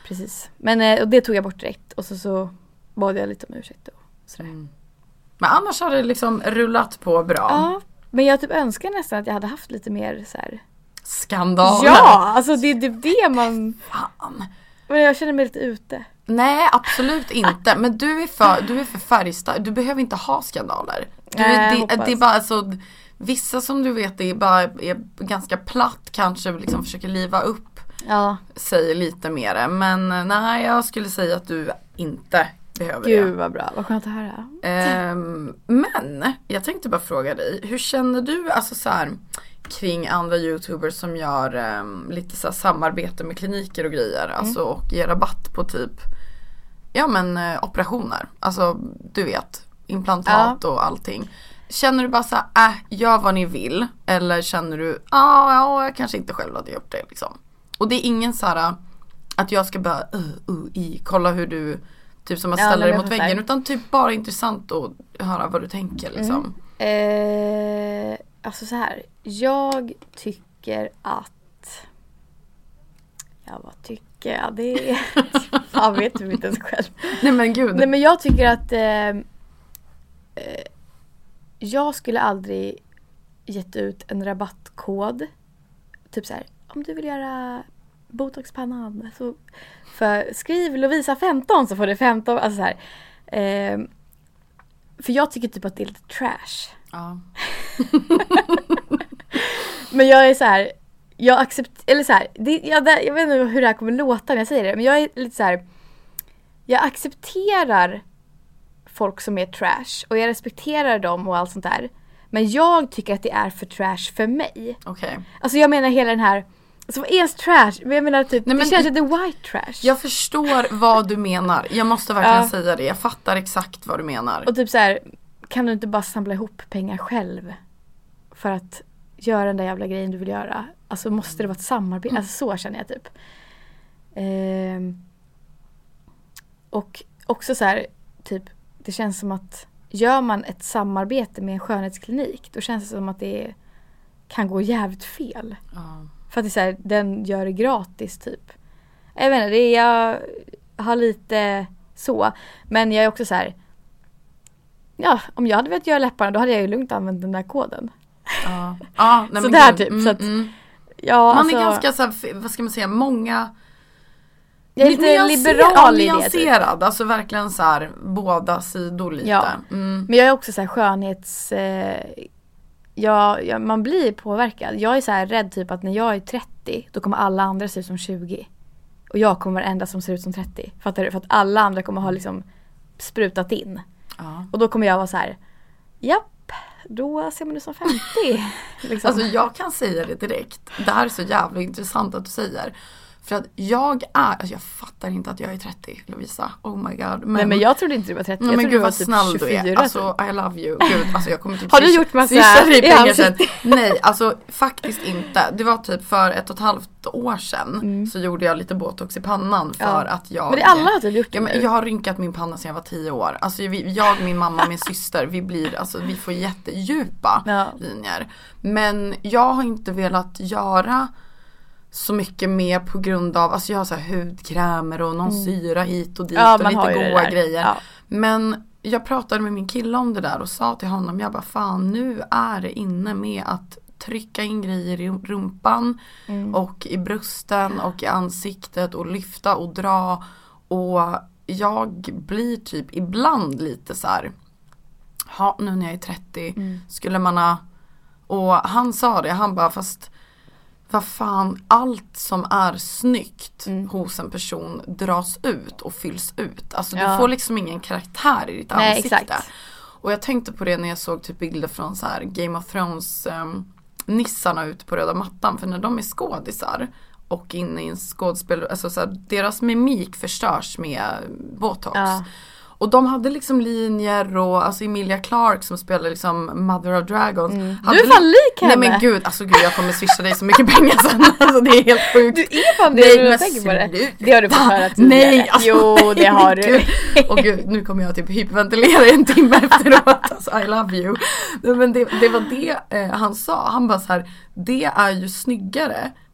precis. Men eh, och det tog jag bort direkt. Och så, så bad jag lite om ursäkt och sådär. Mm. Men annars har det liksom rullat på bra. Ja, men jag typ önskar nästan att jag hade haft lite mer så här. Skandaler. Ja, alltså det är det, det man... Fan. Men jag känner mig lite ute. Nej, absolut inte. Men du är för, du är för färgstark. Du behöver inte ha skandaler. Du, Nej, det, det är bara alltså, vissa som du vet är bara är ganska platt, kanske liksom försöker liva upp Ja. sig lite mer. Men nej, jag skulle säga att du inte behöver Gud det. vad bra, vad skönt att höra. Ehm, men jag tänkte bara fråga dig, hur känner du alltså så här, kring andra YouTubers som gör um, lite så här samarbete med kliniker och grejer, mm. alltså och ger rabatt på typ ja men uh, operationer, alltså du vet implantat ja. och allting. Känner du bara så här, äh, gör vad ni vill, eller känner du ah, ja, jag kanske inte själv hade gjort det liksom. Och det är ingen så här att jag ska bara uh, uh, i kolla hur du typ som att ställa ja, dig mot väggen, utan typ bara intressant att höra vad du tänker liksom. Mm. Eh, alltså så här, jag tycker att ja, vad tycker jag? Det är fan, vet du inte ens själv. Nej men gud. Nej men jag tycker att eh, eh, jag skulle aldrig gett ut en rabattkod typ så här, om du vill göra botoxpannan så för skriv Lovisa femton så får du femton, alltså så här. Eh, för jag tycker typ att det är lite trash. Ja. Men jag är så här, jag accepterar, eller så här, det, jag, jag vet inte hur det här kommer låta när jag säger det, men jag är lite så här, jag accepterar folk som är trash och jag respekterar dem och allt sånt där. Men jag tycker att det är för trash för mig. Okej. Okay. Alltså jag menar hela den här, alltså vad är ens trash? Jag menar typ, Nej, men det känns att det är white trash. Jag förstår vad du menar. Jag måste verkligen ja. säga det. Jag fattar exakt vad du menar. Och typ så här, kan du inte bara samla ihop pengar själv för att göra den där jävla grejen du vill göra? Alltså måste det vara ett samarbete? Alltså så känner jag typ. Ehm. Och också så här, typ, det känns som att gör man ett samarbete med en skönhetsklinik, då känns det som att det kan gå jävligt fel. Ja. För att det är så här, den gör det gratis typ. Jag vet inte, det är, jag har lite så. Men jag är också så här, ja, om jag hade velat göra läpparna då hade jag ju lugnt använt den där koden. Ja. Ja, nej, så men där gud, typ. Mm, så att, mm. ja, man alltså, är ganska så här, vad ska man säga, många... Jag är lite nyanser- liberal i det. Nyanserad, alltså verkligen så här båda sidor lite. Ja. Mm. Men jag är också så här skönhets... Eh, jag, jag, man blir påverkad. Jag är så här rädd typ att när jag är trettio då kommer alla andra se ut som tjugo. Och jag kommer vara den enda som ser ut som trettio. Fattar du? För att alla andra kommer ha liksom sprutat in. Ja. Och då kommer jag vara så här, japp, då ser man ut som femtio. liksom. Alltså jag kan säga det direkt. Det här är så jävla intressant att du säger. För att jag är, alltså jag fattar inte att jag är trettio, Lovisa. Oh my god. Men, Nej men jag trodde inte du var trettio. Nej, jag men trodde gud du var vad typ snäll tjugofyra. du är. Alltså I love you. Gud, alltså jag kommer typ Har du gjort massa i pengar sen. ansiktet? Nej, alltså faktiskt inte. Det var typ för ett och ett halvt år sedan mm. så gjorde jag lite botox i pannan för ja. att jag... Men det alla har typ gjort det ja, men nu. jag har rynkat min panna sedan jag var tio år. Alltså jag, jag min mamma, min syster, vi blir, alltså vi får jättedjupa ja. linjer. Men jag har inte velat göra så mycket mer på grund av, alltså jag har så här hudkrämer och någon mm. syra hit och dit ja, och lite goda grejer. Ja. Men jag pratade med min kille om det där och sa till honom, jag bara fan nu är det inne med att trycka in grejer i rumpan mm. och i brösten och i ansiktet och lyfta och dra, och jag blir typ ibland lite så här, ja nu när jag är trettio mm. skulle man ha, och han sa det, han bara fast vad fan, allt som är snyggt mm. hos en person dras ut och fylls ut. Alltså ja. du får liksom ingen karaktär i ditt Nej, ansikte. Exakt. Och jag tänkte på det när jag såg typ bilder från så här Game of Thrones um, nissarna ut på röda mattan. För när de är skådisar och inne i en skådespel, alltså så här, deras mimik förstörs med botox. Ja. Och de hade liksom linjer och alltså Emilia Clarke som spelar liksom Mother of Dragons. Mm. Du är fan lik henne. Nej men gud, alltså gud jag kommer swisha dig så mycket pengar sen. Alltså det är helt sjukt. Du är fan det, nej, du men tänker på det. Det har du fått höra tidigare. Nej, alltså, jo det har du. Och gud, nu kommer jag typ hyperventilera en timme efteråt. Alltså I love you. Men det, det var det eh, han sa. Han bara så här, det är ju snyggare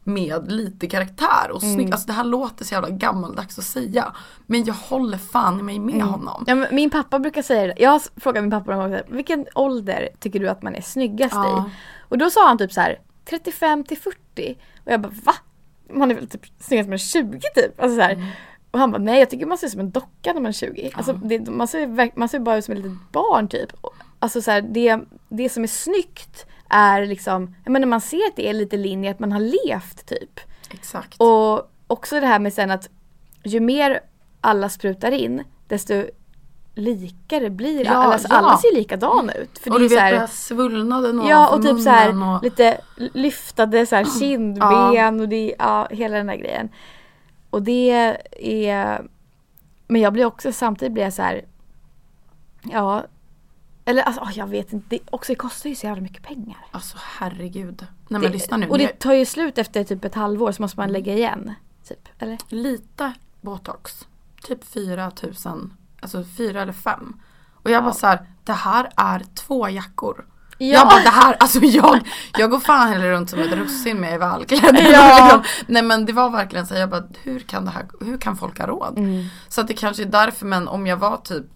med lite karaktär och snygg. Mm. Alltså det här låter så jävla gammaldags att säga. Men jag håller fan i mig med mm. honom. Ja, men min pappa brukar säga det. Jag frågar min pappa någon gång, vilken ålder tycker du att man är snyggast ja. i? Och då sa han typ så här trettiofem till fyrtio. Och jag bara, va? Man är väl typ snyggast med tjugo typ. Alltså så här. Mm. Och han bara, nej jag tycker man ser ut som en docka när man är tjugo. Alltså det, man, ser, man ser bara ut som ett litet barn typ. Alltså så här, det, det som är snyggt är liksom, jag menar man ser att det är lite linje att man har levt typ. Exakt. Och också det här med sen att ju mer alla sprutar in, desto likare blir ja, alla. ja. Alla ser likadana ut. För och det är du vet, här, det här svullnade någon ja, och typ så här, och... lite lyftade så här kindben ja. och det, ja, hela den här grejen. Och det är, men jag blir också, samtidigt blir jag så här, ja, eller alltså, oh, jag vet inte, det, också det kostar ju så jävla mycket pengar. Alltså herregud. Nej men lyssna nu. Och det tar ju slut efter typ ett halvår så måste man lägga igen, typ, eller? Lite botox, typ fyra tusen, alltså fyra eller fem. Och jag ja. bara så här, det här är två jackor. Ja. Jag bara det här, alltså jag, jag går fan heller runt som ett russin med välklädd. Ja. Nej men det var verkligen så här, jag bara hur kan det här, hur kan folk ha råd? Mm. Så att det kanske är därför, men om jag var typ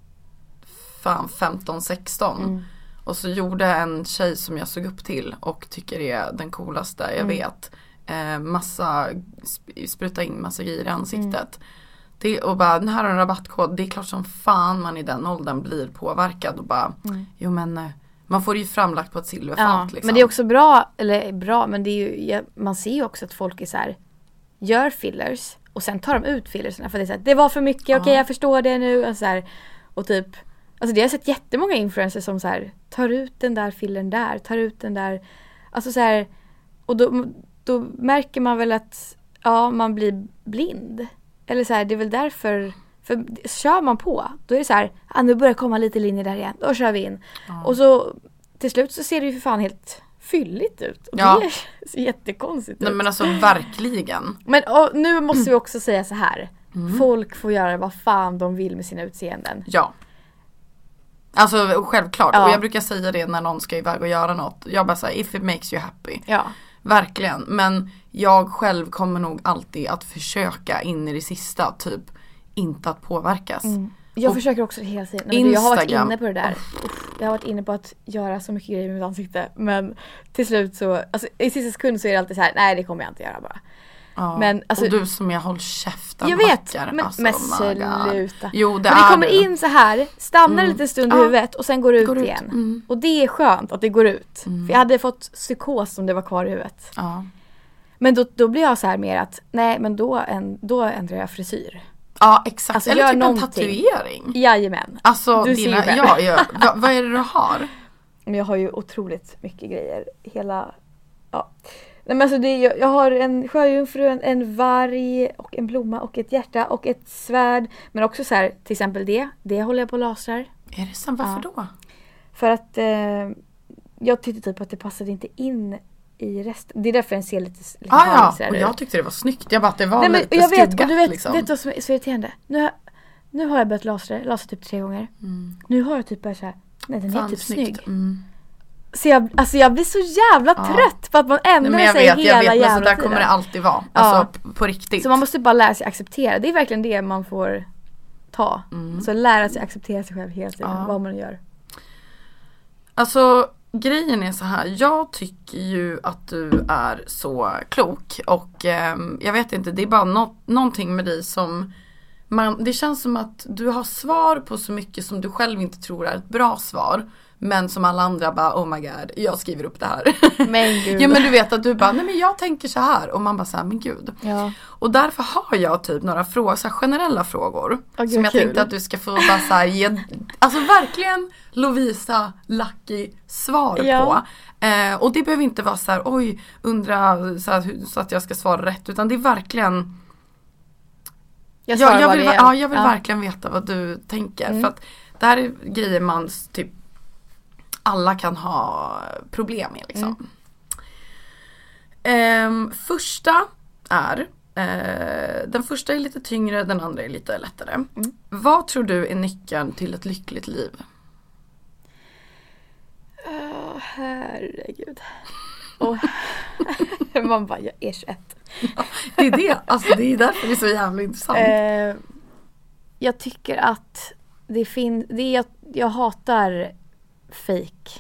fan femton sexton mm. och så gjorde en tjej som jag såg upp till och tycker är den coolaste jag mm. vet eh, massa, sp- spruta in massa grejer i ansiktet. Mm. Det, och bara, den här har en rabattkod, det är klart som fan man i den åldern blir påverkad och bara, mm. jo men man får det ju framlagt på ett silverfat ja, liksom. Men det är också bra, eller bra, men det är ju, ja, man ser ju också att folk är så här, gör fillers och sen tar de ut fillerserna för det är så här, det var för mycket, okej okay, jag förstår det nu och så här, och typ, alltså det har jag sett jättemånga influencers som så här, tar ut den där fillern där, tar ut den där, alltså så här, och då, då märker man väl att ja, man blir blind. Eller så här, det är väl därför, för kör man på, då är det så här, ah, nu börjar komma lite linjer där igen, då kör vi in. Ja. Och så till slut så ser det ju för fan helt fylligt ut. Och ja. det ser jättekonstigt Nej, ut. men alltså verkligen. Men och, nu måste vi också säga så här, mm. folk får göra vad fan de vill med sina utseenden. Ja. Alltså självklart, ja. och jag brukar säga det när någon ska iväg och göra något. Jag bara säger, if it makes you happy. Ja. Verkligen, men jag själv kommer nog alltid att försöka in i det sista, typ inte att påverkas. Mm. Jag och försöker också det hela tiden. Men jag har varit inne på det där. Jag har varit inne på att göra så mycket grejer med mitt ansikte. Men till slut så, alltså i sista sekund så är det alltid så här, nej det kommer jag inte göra bara. Ja. Men, alltså, och du som jag håller käften jag vet, backar, men, alltså, men sluta. Jo, det men det är kommer du. in så här, stannar mm. lite stund i huvudet och sen går det ut går igen. Ut. Mm. Och det är skönt att det går ut. Mm. För jag hade fått psykos om det var kvar i huvudet. Ja. Men då, då blir jag så här mer att, nej men då, en, då ändrar jag frisyr. Ja, exakt. Alltså, eller typ någonting. En tatuering. Jajamän. Alltså, du dina, ser ja, ja. Va, vad är det du har? Men jag har ju otroligt mycket grejer. Hela, ja. Nej, men alltså det, jag, jag har en sjöjungfru, en, en varg och en blomma och ett hjärta och ett svärd. Men också så här, till exempel det. Det håller jag på och lasrar. Är det sant? Varför ja. då? För att eh, jag tyckte typ att det passade inte in i resten. Det är därför den ser lite, lite ah, ja, och jag tyckte det var snyggt. Jag bara att det var Nej, men, lite jag vet, skuggat, du vet, liksom. vet du vad som är så irriterande? Nu har, nu har jag börjat lasra, lasra typ tre gånger. Mm. Nu har jag typ börjat så här, nej den Fan, är typ snyggt. snygg. Mm. Så jag, alltså jag blir så jävla ja. trött på att man ändrar Nej, sig vet, hela jävla tiden. Jag vet, men så där kommer det alltid vara. Alltså ja. på riktigt. Så man måste bara lära sig acceptera. Det är verkligen det man får ta. Mm. Så lära sig acceptera sig själv hela tiden, ja. vad man gör. Alltså grejen är så här, jag tycker ju att du är så klok och eh, jag vet inte, det är bara no- någonting med dig som man, det känns som att du har svar på så mycket som du själv inte tror är ett bra svar, men som alla andra bara, oh my god, jag skriver upp det här. Men gud. Ja men du vet att du bara, nej men jag tänker så här, och man bara så här, men gud. Ja. Och därför har jag typ några frågor, så här generella frågor oh, som jag kul. tänkte att du ska få bara så här, ge, alltså verkligen Lovisa Lucky svar ja. på. Eh, och det behöver inte vara så här, oj, undra så, här, så att jag ska svara rätt, utan det är verkligen jag, jag, jag vill, ja, jag vill ja. verkligen veta vad du tänker. Mm. För att det här är grejer man typ alla kan ha problem med liksom. Mm. Eh, första är eh, den första är lite tyngre, den andra är lite lättare. Mm. Vad tror du är nyckeln till ett lyckligt liv? Oh, herregud. Oh. Man bara, jag är tjugoett. Ja, det är det. Alltså det är därför det är så jävla intressant. Eh, jag tycker att det finns, det är, jag, jag hatar fake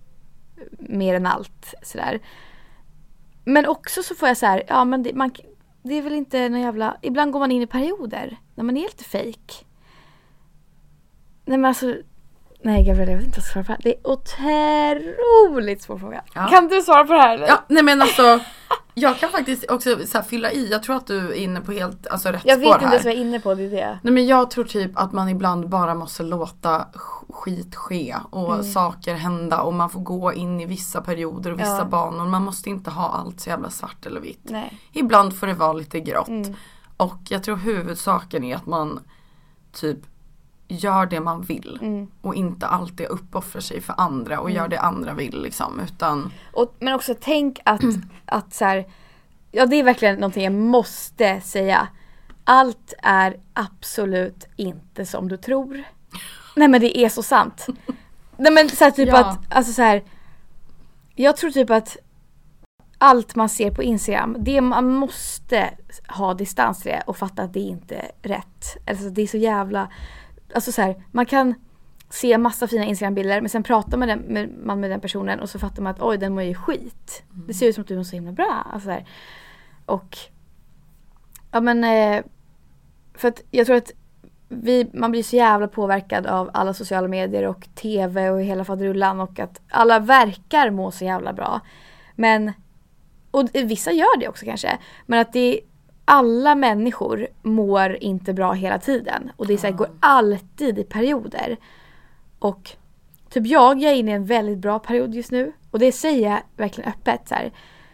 mer än allt sådär. Men också så får jag så här, ja men det, man, det är väl inte någon jävla, ibland går man in i perioder när man är lite fake. Nej men alltså, nej Gabriella, jag vet inte vad jag ska svara på det här. Det är otroligt svår fråga. Ja. Kan du svara på det här eller? Ja, nej men alltså jag kan faktiskt också så här, fylla i. Jag tror att du är inne på helt alltså, rätt jag spår här. Jag vet inte vad jag är inne på, det är det. Nej men jag tror typ att man ibland bara måste låta skit ske och mm. saker hända och man får gå in i vissa perioder och vissa ja. banor. Man måste inte ha allt så jävla svart eller vitt. Nej. Ibland får det vara lite grått. Mm. Och jag tror huvudsaken är att man typ gör det man vill mm. och inte alltid uppoffrar sig för andra och mm. gör det andra vill liksom, utan och, men också tänk att, att så här, ja det är verkligen någonting jag måste säga. Allt är absolut inte som du tror. Nej men det är så sant. Nej men så här, typ ja. att alltså så här, jag tror typ att allt man ser på Instagram, det man måste ha distans till det och fatta att det inte är rätt. Alltså det är så jävla, alltså så här, man kan se massa fina Instagram-bilder men sen pratar man med, den, med, man med den personen och så fattar man att oj, den mår ju skit. Mm. Det ser ut som att du mår så himla bra. Alltså här. Och ja men eh, för att jag tror att vi, man blir så jävla påverkad av alla sociala medier och tv och hela faderullan och att alla verkar må så jävla bra. Men, och vissa gör det också kanske, men att det alla människor mår inte bra hela tiden. Och det är så här, går alltid i perioder. Och typ jag, jag är inne i en väldigt bra period just nu. Och det säger jag verkligen öppet så här.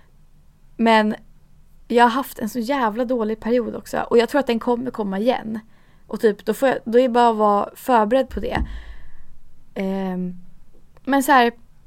Men jag har haft en så jävla dålig period också. Och jag tror att den kommer komma igen. Och typ, då, får jag, då är det bara att vara förberedd på det. Um, men så här.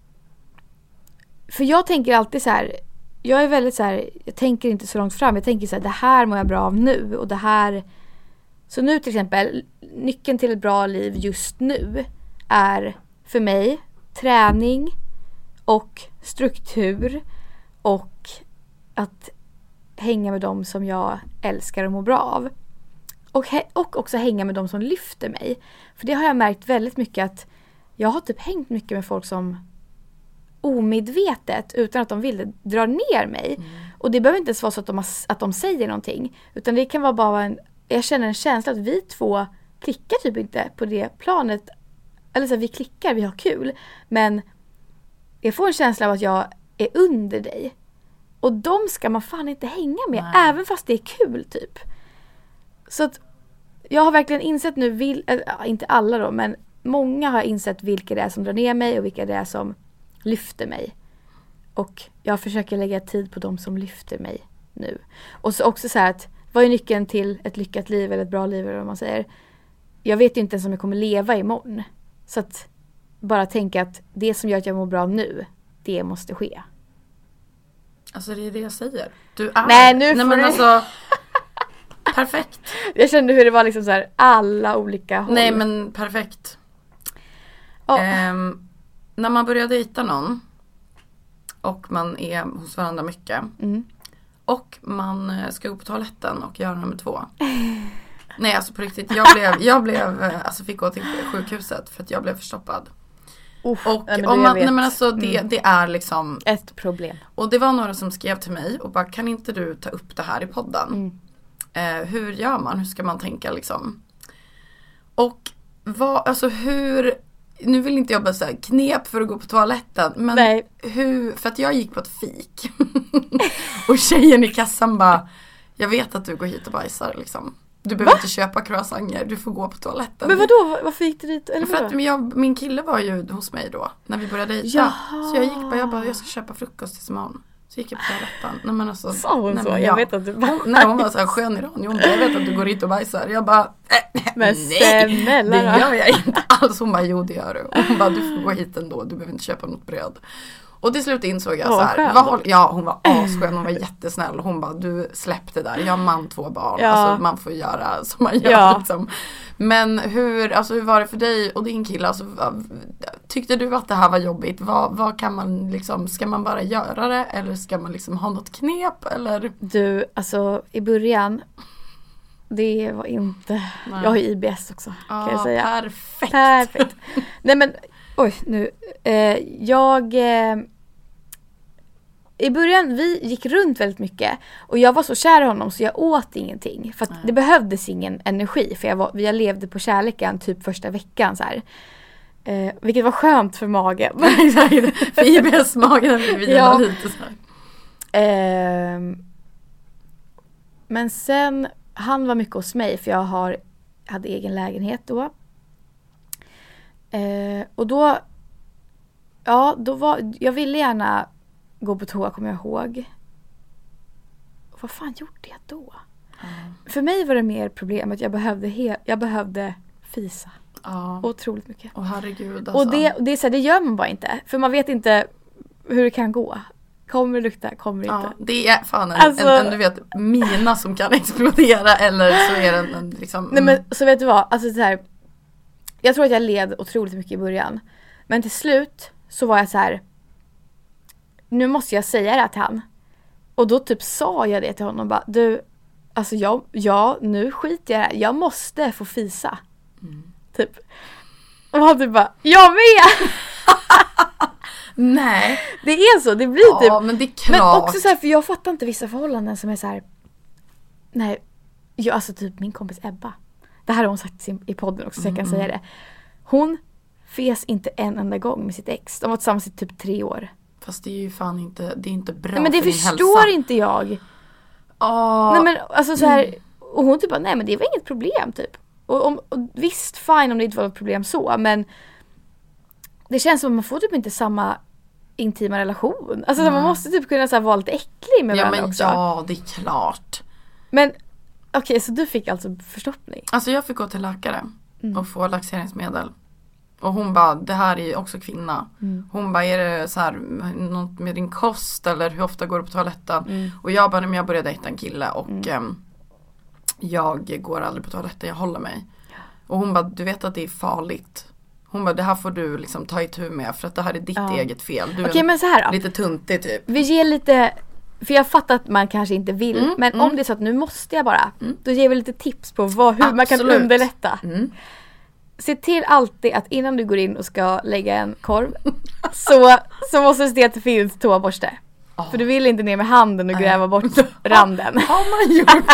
För jag tänker alltid så här. Jag är väldigt så här, jag tänker inte så långt fram. Jag tänker så här, det här mår jag bra av nu. Och det här, så nu till exempel, nyckeln till ett bra liv just nu är för mig träning och struktur och att hänga med dem som jag älskar och mår bra av. Och, he- och också hänga med dem som lyfter mig. För det har jag märkt väldigt mycket att jag har typ hängt mycket med folk som omedvetet, utan att de vill det, drar ner mig. Mm. Och det behöver inte ens vara så att de, har, att de säger någonting. Utan det kan vara bara en, jag känner en känsla att vi två klickar typ inte på det planet. Eller så här, vi klickar, vi har kul. Men jag får en känsla av att jag är under dig. Och de ska man fan inte hänga med. Nej. Även fast det är kul typ. Så att jag har verkligen insett nu, vil, äh, inte alla då, men många har insett vilka det är som drar ner mig och vilka det är som lyfter mig. Och jag försöker lägga tid på dem som lyfter mig nu. Och så också så här att, vad är nyckeln till ett lyckat liv eller ett bra liv eller vad man säger? Jag vet ju inte ens om jag kommer leva imorgon. Så att bara tänka att det som gör att jag mår bra nu, det måste ske. Alltså det är det jag säger. Du är. Nej, nu får Nej, men du... alltså perfekt. Jag kände hur det var liksom så här alla olika håll. Nej men perfekt. Oh. Um, när man börjar dejta någon och man är hos varandra mycket mm. och man ska gå på toaletten och göra nummer två. Nej alltså på riktigt, jag blev, jag blev alltså fick gå till sjukhuset för att jag blev förstoppad. Uff, och nej, men om man, nej, men alltså det, mm. det är liksom ett problem. Och det var några som skrev till mig och bara, kan inte du ta upp det här i podden? Mm. Eh, hur gör man? Hur ska man tänka liksom? Och vad, alltså hur, nu vill inte jag bara säga knep för att gå på toaletten, men nej. hur, för att jag gick på ett fik och tjejen i kassan bara, jag vet att du går hit och bajsar liksom. Du behöver Va? inte köpa croissanter, du får gå på toaletten. Men vadå, varför gick du dit? Eller för att jag, min kille var ju hos mig då, när vi började dejta. Jaha. Så jag gick bara, jag bara, jag ska köpa frukost till imorgon. Så gick jag på toaletten. Nej, men alltså, sa hon nej, så? Men, jag ja. vet att du bara... Nej, hon var så här skön i radio. Hon bara, jag vet att du går hit och bajsar. Jag bara, äh, men nej, snälla, det gör jag inte alls. Hon bara, jo det gör du. Hon bara, du får gå hit ändå, du behöver inte köpa något bröd. Och till slut insåg jag Åh, så här, skön vad då. håll, ja hon var asskön, hon var jättesnäll. Hon bara, du släppte där, jag har man, två barn. Ja. Alltså man får göra som man gör Ja. liksom. Men hur, alltså, hur var det för dig och din kille? Alltså, vad- tyckte du att det här var jobbigt? Vad, vad kan man liksom, ska man bara göra det? Eller ska man liksom ha något knep? Eller? Du, alltså i början, det var inte, Nej. jag har ju I B S också kan jag säga. Perfekt. Perfekt. Nej men, oj nu. Eh, jag, eh, i början, vi gick runt väldigt mycket. Och jag var så kär i honom så jag åt ingenting. För att det behövdes ingen energi. För jag, var, jag levde på kärleken typ första veckan så här. Eh, vilket var skönt för magen. För I B S-magen vill vi Ja. lite så här. Ehm, men sen, han var mycket hos mig för jag har, hade egen lägenhet då. Ehm, och då, ja, då var, jag ville gärna gå på toa, kommer jag ihåg. Och vad fan gjorde jag då? För mig var det mer problem att jag behövde, he- jag behövde fisa. Ja. Otroligt mycket. Åh herregud alltså. Och det, det, är så här, det gör man bara inte. För man vet inte hur det kan gå. Kommer det lukta, kommer det Ja, inte. det är fan en, Alltså- en, en du vet, mina som kan explodera eller så är det en, en liksom... Nej men så vet du vad, alltså så här, jag tror att jag led otroligt mycket i början. Men till slut så var jag så här, nu måste jag säga det här till han. Och då typ sa jag det till honom bara, du, alltså jag, ja, nu skiter jag i det här. Jag måste få fisa. Mm. Typ. Och han typ bara, jag med! Nej. Det är så, det blir typ. Ja men det är Men klart. också så här, för jag fattar inte vissa förhållanden som är så här. Nej, jag, alltså typ min kompis Ebba. Det här har hon sagt i sin- i podden också så jag kan säga det. Hon fes inte en enda gång med sitt ex. De var tillsammans i typ tre år. Fast det är ju fan inte, det är inte bra Nej, men det för din förstår hälsa. inte jag. Åh. Nej men alltså så här, och hon typ bara, nej men det var inget problem typ. Och, om, och visst, fine om det inte var något problem så, men det känns som att man får typ inte samma intima relation. Alltså så man måste typ kunna så här, vara lite äcklig med Ja varandra men också. ja, det är klart. Men okej, så du fick alltså förstoppning? Alltså jag fick gå till läkare Mm. och få laxeringsmedel. Och hon bara, det här är ju också kvinna. Mm. Hon bara, är det så här något med din kost eller hur ofta går du på toaletten? Mm. Och jag bara, men jag började dejta en kille och ehm, jag går aldrig på toaletten, jag håller mig. Och hon bara, du vet att det är farligt. Hon bara, det här får du liksom ta itu med för att det här är ditt Ja. eget fel. Du är Okej, en- men så här då. lite tuntig typ. Vi ger lite, för jag fattar att man kanske inte vill, Mm, men mm. om det är så att nu måste jag bara, då ger vi lite tips på vad, hur man kan Absolut. underlätta. Mm. Se till alltid att innan du går in och ska lägga en korv så, så måste du se att det finns toaborste. För du vill inte ner med handen och gräva bort randen. Har man gjort?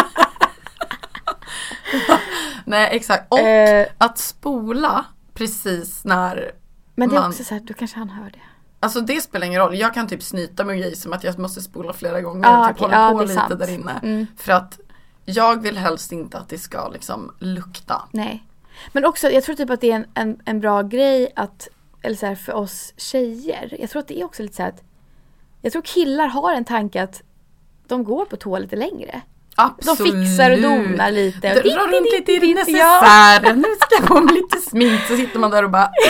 Nej exakt. Och Eh. att spola precis när Men det är man, också så här, då kanske han hör det. alltså det spelar ingen roll. Jag kan typ snyta mig grejer som att jag måste spola flera gånger Ah, och typ okej. hålla Ja, på det är lite sant. där inne. Mm. För att jag vill helst inte att det ska liksom lukta. Nej. Men också, jag tror typ att det är en, en, en bra grej att, eller så här, för oss tjejer. Jag tror att det är också lite så här att, jag tror killar har en tanke att de går på toa lite längre. Absolut. De fixar och donar lite. Och Drar runt lite i din Ja. necessär. Nu ska jag på med lite smink. Så sitter man där och bara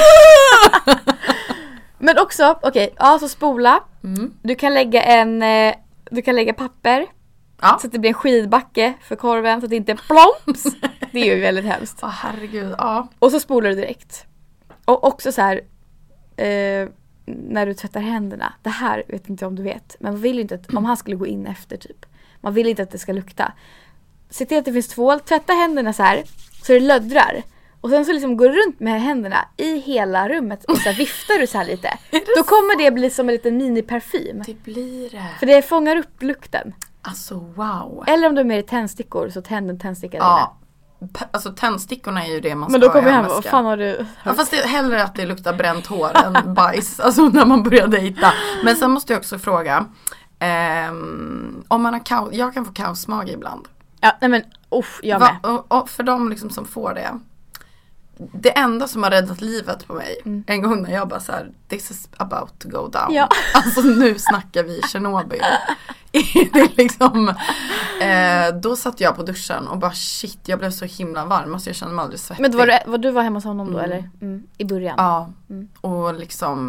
Men också, okej, ja så spola. Mm. Du kan lägga en, eh, du kan lägga papper. ja. Så att det blir en skidbacke för korven så att det inte plomps. Det är ju väldigt hemskt. Åh herregud, ja. Och så spolar du direkt. Och också så här, eh, när du tvättar händerna. Det här vet inte om du vet. Men man vill ju inte att, om han skulle gå in efter typ. Man vill inte att det ska lukta. Se till att det finns tvål. Tvätta händerna så här. Så det löddrar. Och sen så liksom går du runt med händerna i hela rummet. Och så här viftar du så här lite. Då kommer det bli som en liten mini-parfym. Det blir det. För det fångar upp lukten. Alltså wow. Eller om du har med dig tändstickor så tänd en tändsticka där Ja. inne. P- Alltså tändstickorna är ju det man Men ska då kommer ha i jag hem och vad handväskan. fan har du... Ja, fast det är hellre att det luktar bränt hår än bajs. Alltså när man börjar dejta. Men sen måste jag också fråga. ehm, om man har kaos, jag kan få kaosmage ibland. Ja, nej men uff, jag med. Va, och, och för de liksom som får det. Det enda som har räddat livet på mig. Mm. En gång när jag bara så här, this is about to go down. Ja. Alltså nu snackar vi Tjernobyl. Det är liksom, eh, då satt jag på duschen och bara shit, jag blev så himla varm. Alltså jag kände mig aldrig svettig. Men var du, var du var hemma hos honom då eller? Mm, i början? Ja, Mm. och liksom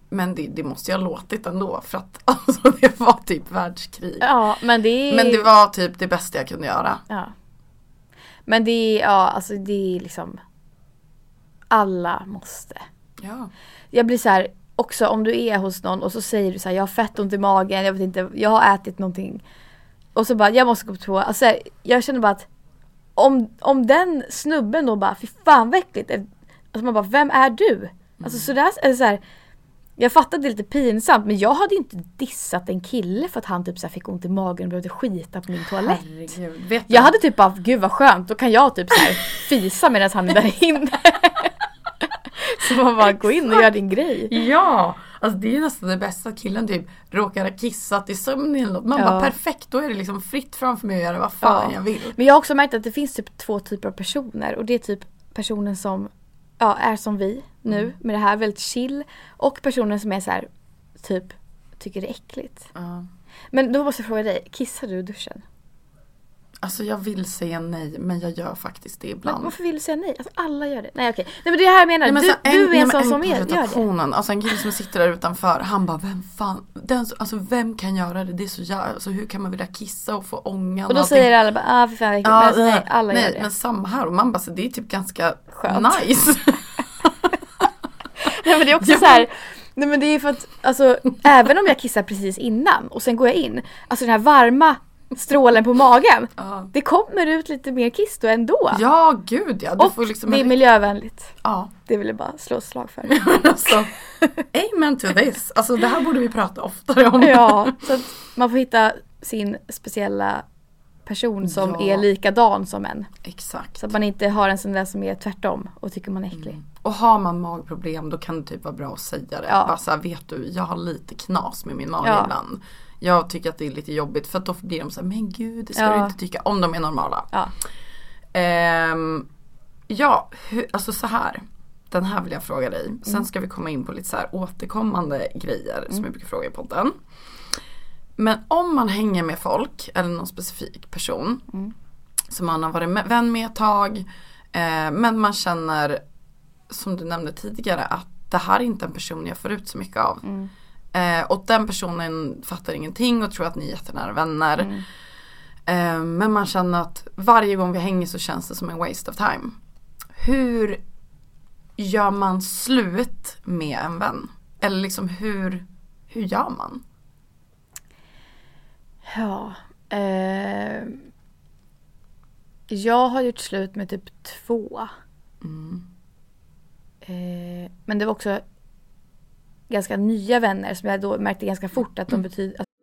Men det, det måste jag ha låtit ändå för att alltså, det var typ världskrig. Ja, men det är... Men det var typ det bästa jag kunde göra. Ja. Men det är, ja, alltså det är liksom alla måste. Ja. Jag blir så här, också om du är hos någon och så säger du så här, jag har fett ont i magen, jag vet inte, jag har ätit någonting. Och så bara, jag måste gå på toa. Alltså jag känner bara att om, om den snubben då bara, fy fan vad äckligt. Alltså man bara, vem är du? Mm. Alltså sådär, eller så här, jag fattar att det är lite pinsamt, men jag hade inte dissat en kille för att han typ så här fick ont i magen och behövde skita på min toalett. Herregud, vet jag hade typ bara, gud vad skönt, då kan jag typ så här fisa medan han är där inne. Så man bara, gå in och gör din grej. Ja, alltså det är nästan det bästa, killen typ råkar ha kissat i sömnen eller något. Man Ja. bara, perfekt, då är det liksom fritt framför mig att göra vad fan Ja. jag vill. Men jag har också märkt att det finns typ två typer av personer. Och det är typ personen som ja, är som vi nu. Mm. Med det här väldigt chill. Och personen som är så här, typ, tycker det är äckligt. Ja. Men då måste jag fråga dig, kissar du i duschen? Alltså jag vill säga nej, men jag gör faktiskt det ibland. Men varför vill du säga nej? Alltså alla gör det. Nej okej. Nej men det här jag menar, Nej, men du, så du är en nej, sån men som är, gör det. irritationen. Alltså en kille som sitter där utanför, han bara, vem fan, den, alltså vem kan göra det? Det är så jävla, alltså hur kan man vilja kissa och få ångan? Och då och säger alla bara, ah för fan äckligt. ja, Men alltså, nej, alla nej, gör det. men samma här, och man bara, så det är typ ganska Skönt. nice. Nej men det är också så här. Nej men det är för att, alltså även om jag kissar precis innan och sen går jag in, alltså den här varma strålen på magen, Ja. det kommer ut lite mer kiss då ändå. Ja, gud ja. Du och får liksom det är en... miljövänligt. Ja. Det vill jag bara slå ett slag för. Alltså, amen to this. Alltså det här borde vi prata oftare om. Ja, så att man får hitta sin speciella person som Ja. är likadan som en. Exakt. Så att man inte har en sån där som är tvärtom och tycker man är äcklig. Mm. Och har man magproblem, då kan det typ vara bra att säga det. Ja. Bara så här, vet du, jag har lite knas med min mage Ja. ibland. Jag tycker att det är lite jobbigt, för att då blir de så här, men gud, det ska Ja. du inte tycka, om de är normala. Ja. Ehm, ja, hur, alltså så här. Den här vill jag fråga dig. Sen mm. ska vi komma in på lite så här återkommande grejer mm. som jag brukar fråga i podden. Men om man hänger med folk eller någon specifik person mm. som man har varit med, vän med ett tag, eh, men man känner, som du nämnde tidigare, att det här är inte en person jag får ut så mycket av. Mm. Eh, och den personen fattar ingenting och tror att ni är jättenära vänner. Mm. Eh, men man känner att varje gång vi hänger så känns det som en waste of time. Hur gör man slut med en vän? Eller liksom hur, hur gör man? Ja. Eh, jag har gjort slut med typ två. Mm. Eh, men det var också ganska nya vänner som jag då märkte ganska fort att de betyder. Att...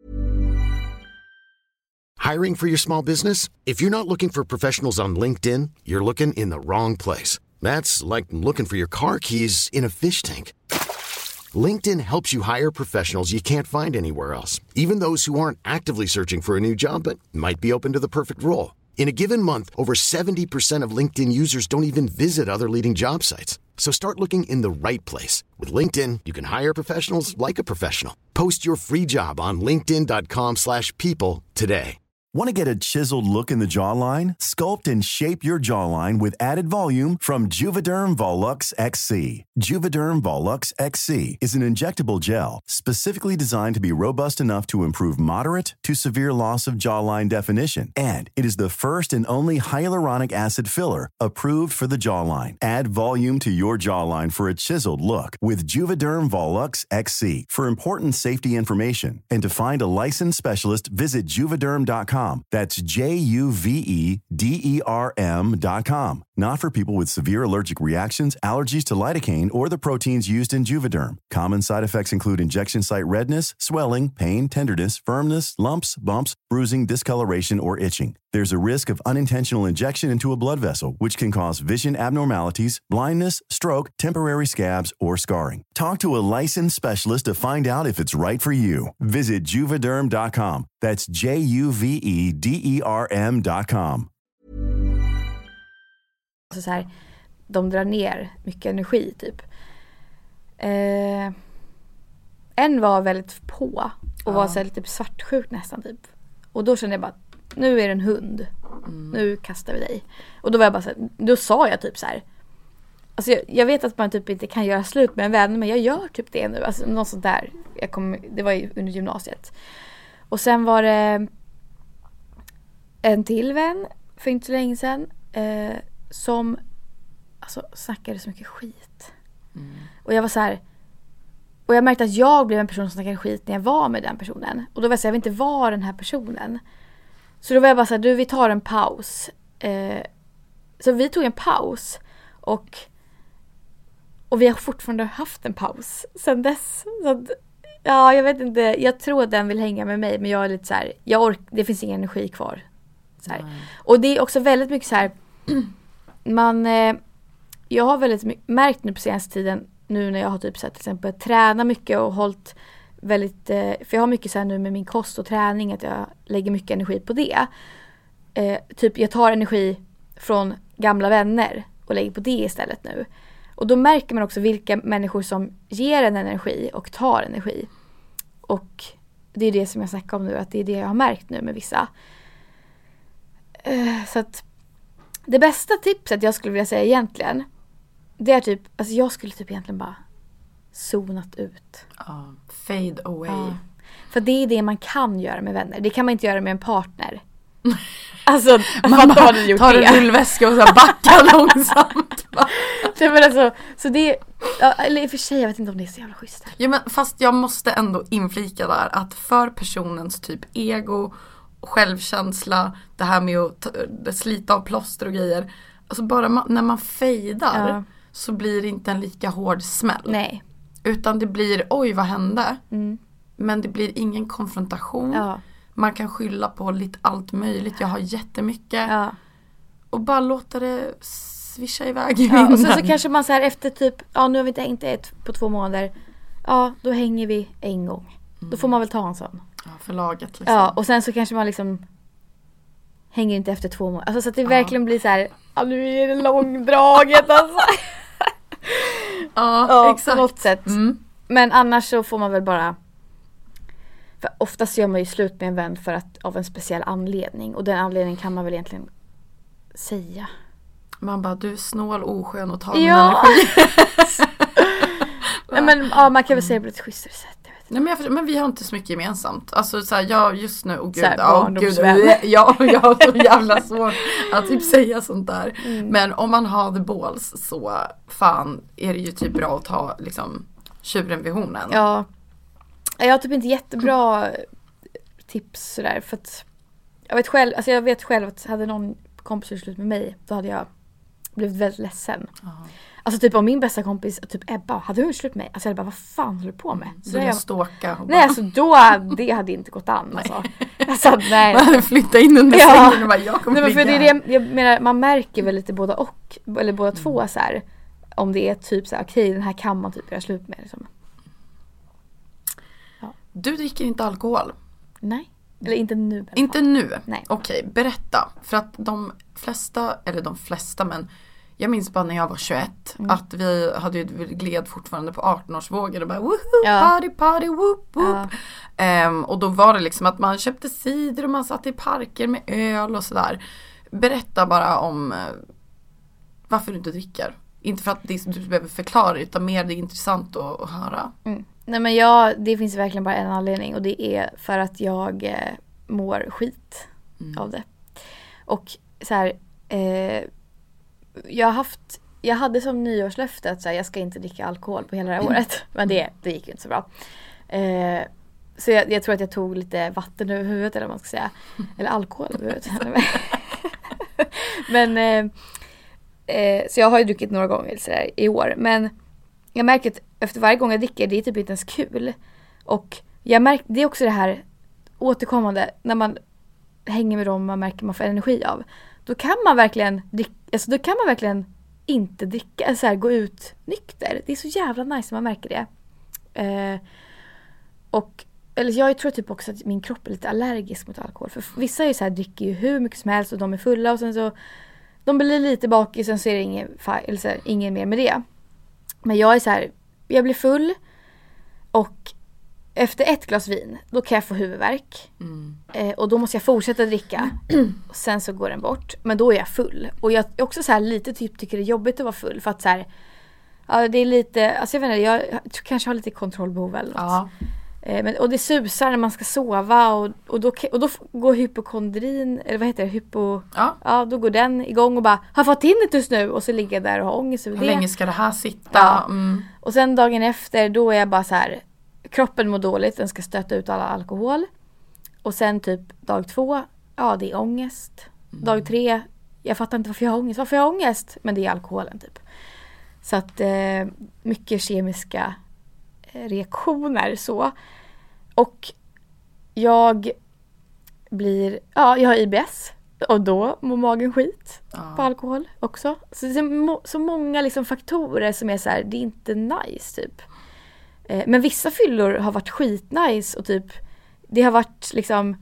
Hiring for your small business? If you're not looking for professionals on LinkedIn, you're looking in the wrong place. That's like looking for your car keys in a fish tank. LinkedIn helps you hire professionals you can't find anywhere else, even those who aren't actively searching for a new job but might be open to the perfect role. In a given month, over seventy percent of LinkedIn users don't even visit other leading job sites. So start looking in the right place. With LinkedIn, you can hire professionals like a professional. Post your free job on linkedin dot com slash people today. Want to get a chiseled look in the jawline? Sculpt and shape your jawline with added volume from Juvederm Volux X C. Juvederm Volux X C is an injectable gel specifically designed to be robust enough to improve moderate to severe loss of jawline definition. And it is the first and only hyaluronic acid filler approved for the jawline. Add volume to your jawline for a chiseled look with Juvederm Volux X C. For important safety information and to find a licensed specialist, visit juvederm dot com. That's J U V E D E R M dot com. Not for people with severe allergic reactions, allergies to lidocaine, or the proteins used in Juvederm. Common side effects include injection site redness, swelling, pain, tenderness, firmness, lumps, bumps, bruising, discoloration, or itching. There's a risk of unintentional injection into a blood vessel, which can cause vision abnormalities, blindness, stroke, temporary scabs, or scarring. Talk to a licensed specialist to find out if it's right for you. Visit Juvederm dot com. That's J U V E D E R M dot com. Så här, de drar ner mycket energi typ. Eh, en var väldigt på och ja. var så här, lite svartsjuk nästan typ. Och då kände jag bara, nu är det en hund. Mm. Nu kastar vi dig. Och då var jag bara så här, då sa jag typ så här, Alltså jag, jag vet att man typ inte kan göra slut med en vän, men jag gör typ det nu. Alltså något sånt där. Jag kom, det var ju under gymnasiet. Och sen var det en till vän för inte så länge sedan eh, som alltså snackade så mycket skit. Mm. Och jag var så här, och jag märkte att jag blev en person som snackade skit när jag var med den personen. Och då var jag så här, jag vill inte vara den här personen. Så då var jag bara så här, du vi tar en paus. Eh, så vi tog en paus och och vi har fortfarande haft en paus sen dess. Så att, ja, jag vet inte. Jag tror att den vill hänga med mig, men jag är lite så här, jag ork, det finns ingen energi kvar. Så här. Och det är också väldigt mycket så här man eh, jag har väldigt mycket, märkt nu på senaste tiden nu när jag har typ så här, till exempel träna mycket och hållit väldigt eh, för jag har mycket så här nu med min kost och träning att jag lägger mycket energi på det. Eh, typ jag tar energi från gamla vänner och lägger på det istället nu. Och då märker man också vilka människor som ger en energi och tar energi. Och det är det som jag snackar om nu, att det är det jag har märkt nu med vissa. Uh, så att det bästa tipset jag skulle vilja säga egentligen, det är typ, alltså jag skulle typ egentligen bara zonat ut. Uh, fade away. Uh, för det är det man kan göra med vänner. Det kan man inte göra med en partner. Alltså, man bara tar en rullväska och så backar långsamt. Det men alltså, så det, eller i och för sig, jag vet inte om det är så jävla schysst. Ja, men fast jag måste ändå inflika där att för personens typ ego, självkänsla, det här med att t- slita av plåster och grejer. Alltså bara ma- när man fejdar ja. Så blir det inte en lika hård smäll. Nej. Utan det blir, oj vad hände? Mm. Men det blir ingen konfrontation. Ja. Man kan skylla på lite allt möjligt. Jag har jättemycket. Ja. Och bara låta det svischa iväg i ja, vinden. Och sen så kanske man så här efter typ, ja nu har vi inte hängt ett på två månader. Ja, då hänger vi en gång. Mm. Då får man väl ta en sån. Ja, för laget liksom. Ja, och sen så kanske man liksom hänger inte efter två månader. Alltså så att det ja. verkligen blir så här, ja nu är det långdraget alltså. ja, ja, exakt. På något sätt. Mm. Men annars så får man väl bara, för oftast gör man ju slut med en vän för att, av en speciell anledning. Och den anledningen kan man väl egentligen säga. Man bara, du är snål, oskön och tar ja. min energi. Nej, men ja, man kan väl säga det på ett schysstare sätt. Jag vet inte. Nej, men, jag, men vi har inte så mycket gemensamt. Alltså så här, jag just nu, oh gud, här, oh, gud ja, jag har så jävla svårt att typ säga sånt där. Mm. Men om man har the balls så fan är det ju typ bra att ta liksom tjuren vid hornen. Ja. Jag har typ inte jättebra tips sådär, för att jag vet själv, alltså jag vet själv att hade någon kompis slut med mig, då hade jag blivit väldigt ledsen. Aha. Alltså typ om min bästa kompis, typ Ebba, hade hon slut med mig, alltså jag bara, vad fan håller du på med? Så du jag ståka. Nej, bara... alltså då, det hade inte gått an. Alltså. Alltså, nej. Man hade flyttat in under ja. sängen och bara, jag kommer nej, men för det är det, jag menar, man märker väl lite båda och, eller båda mm. två så här, om det är typ så här, okej, okay, den här kan man typ göra slut med liksom. Ja. Du dricker inte alkohol? Nej. Eller inte nu. Inte nu? Nej. Okej, berätta. För att de flesta, eller de flesta, men jag minns bara när jag var tjugoett mm. att vi hade ju gled fortfarande på arton-årsvågor och bara woho, ja. party, party, whoop, whoop. Ja. Um, och då var det liksom att man köpte cider och man satt i parker med öl och sådär. Berätta bara om uh, varför du inte dricker. Inte för att det, du behöver förklara, utan mer det är intressant att, att höra. Mm. Nej, men jag, det finns verkligen bara en anledning, och det är för att jag eh, mår skit mm. av det. Och så här, eh, jag har haft, jag hade som nyårslöfte att så här, jag ska inte dricka alkohol på hela det här året, men det, det gick ju inte så bra. Eh, så jag, jag tror att jag tog lite vatten över huvudet, eller vad man ska säga, eller alkohol över huvudet. men eh, eh, så jag har ju druckit några gånger så där, i år, men jag märker att efter varje gång jag dricker, det är typ inte ens kul. Och jag märker, det är också det här återkommande, när man hänger med dem man märker man får energi av. Då kan man verkligen dricka, alltså då kan man verkligen inte dricka, alltså här, gå ut nykter. Det är så jävla nice när man märker det. Eh, och eller jag tror typ också att min kropp är lite allergisk mot alkohol. För vissa är ju så här, dricker ju hur mycket som helst och de är fulla, och sen så de blir lite bakis, sen så är det ingen, eller så här, ingen mer med det. Men jag är så här, jag blir full och efter ett glas vin, då kan jag få huvudvärk. Mm. Eh, och då måste jag fortsätta dricka. Och sen så går den bort. Men då är jag full. Och jag är också så här lite typ tycker det är jobbigt att vara full. För att så här, ja det är lite, alltså jag vet inte, jag, jag kanske har lite kontrollbehov eller något. Ja. Eh, men, och det susar när man ska sova. Och, och, då, och då går hypokondrin, eller vad heter det, hypo, Ja. ja då går den igång och bara, har fått tinnitus nu. Och så ligger jag där och har ångest över Hur det. länge ska det här sitta? Ja. Mm. Och sen dagen efter, då är jag bara så här, kroppen mår dåligt, den ska stöta ut alla alkohol. Och sen typ dag två, ja det är ångest. Mm. Dag tre, jag fattar inte varför jag har ångest. Varför jag har ångest? Men det är alkoholen typ. Så att eh, mycket kemiska eh, reaktioner så. Och jag blir, ja jag har I B S. Och då mår magen skit Ja. på alkohol också. Så det är må- så många liksom faktorer som är så här, det är inte nice typ. Eh, men vissa fyllor har varit skitnice och typ det har varit liksom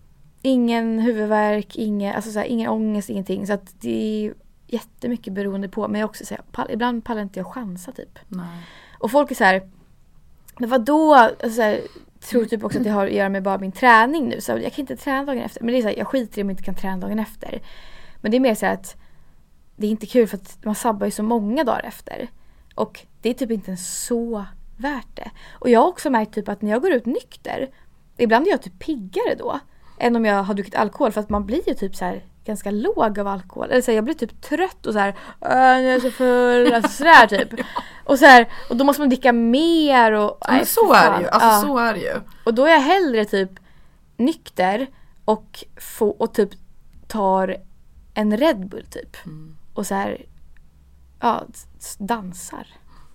ingen huvudvärk, ingen, alltså så här, ingen ångest, ingenting. Så att det är jättemycket beroende på. Men jag också så här, pall, ibland pallar inte jag chansa typ. Nej. Och folk är så här, men vadå? Alltså så här, tror typ också att det har att göra med bara min träning nu. Så jag kan inte träna dagen efter. Men det är så här, jag skiter i om jag inte kan träna dagen efter. Men det är mer så här att det är inte kul för att man sabbar ju så många dagar efter. Och det är typ inte så värt det. Och jag har också märkt typ att när jag går ut nykter, ibland är jag typ piggare då än om jag har druckit alkohol, för att man blir ju typ så här ganska låg av alkohol. Eller så här, jag blir typ trött och så här, äh, jag är så full, alltså sådär typ. Och så här, och då måste man dricka mer och Ja, men så är det ju. Alltså ja. så är det ju. Och då är jag hellre typ nykter och få och typ tar en Red Bull typ. Mm. Och så här ja, dansar.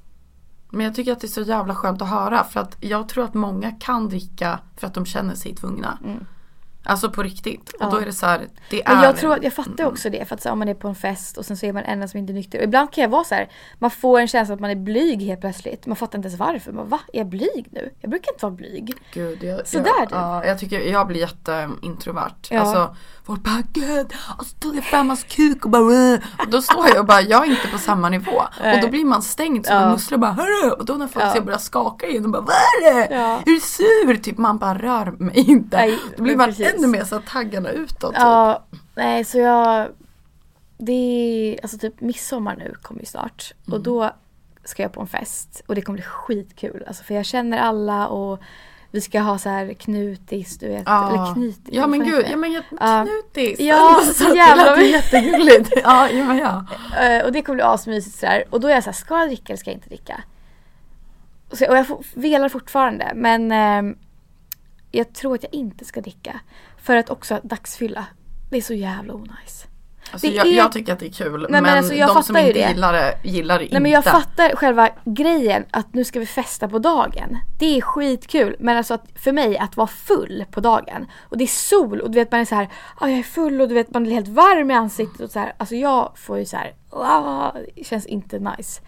Men jag tycker att det är så jävla skönt att höra. För att jag tror att många kan dricka för att de känner sig tvungna. Mm. Alltså på riktigt. Och Ja. då är det så här, det Men är jag tror att jag fattar också det, för att så, om man är på en fest och sen så är man enda som inte är nykter. Och ibland kan jag vara så här, man får en känsla att man är blyg helt plötsligt. Man fattar inte ens varför. Man, va? Är jag blyg nu? Jag brukar inte vara blyg. Gud, jag, Sådär jag, typ. Ja, jag tycker jag blir jätteintrovert. Ja. Alltså folk bara gud, och så tog jag fram hans kuk och bara äh. Och då står jag och bara, jag är inte på samma nivå. Nej. Och då blir man stängd som Ja. en mussla och bara hörru. Och då när folk Ja. ser börjar skaka igen och bara vad är det? Ja. Är du sur? Typ man bara rör mig inte. Nej, då blir men man precis. ännu mer så här taggarna utåt. Ja, nej så jag, det är, alltså typ midsommar nu kommer ju snart. Mm. Och då ska jag på en fest. Och det kommer bli skitkul. Alltså för jag känner alla och vi ska ha så här knutis, du vet. Ja. Eller knyt. Ja men gud, ja men jag Ja. knutis. Ja, så så det jävla lät jättegulligt. Ja, ja men ja. Uh, och det kommer bli asmysigt sådär. Och då är jag såhär, ska jag dricka eller ska jag inte dricka? Och, så, och jag får, velar fortfarande. Men uh, jag tror att jag inte ska dricka. För att också dagsfylla, det är så jävla onajs. Alltså Det jag, är- jag tycker att det är kul. men men alltså, jag de som fattar ju inte det. gillar det, gillar det Nej inte. men jag fattar själva grejen att nu ska vi festa på dagen. Det är skitkul. Men alltså att för mig att vara full på dagen. Och det är sol och du vet man är så här, ah, jag är full och du vet man blir helt varm i ansiktet och så här. Alltså jag får ju så här, ah, det känns inte nice.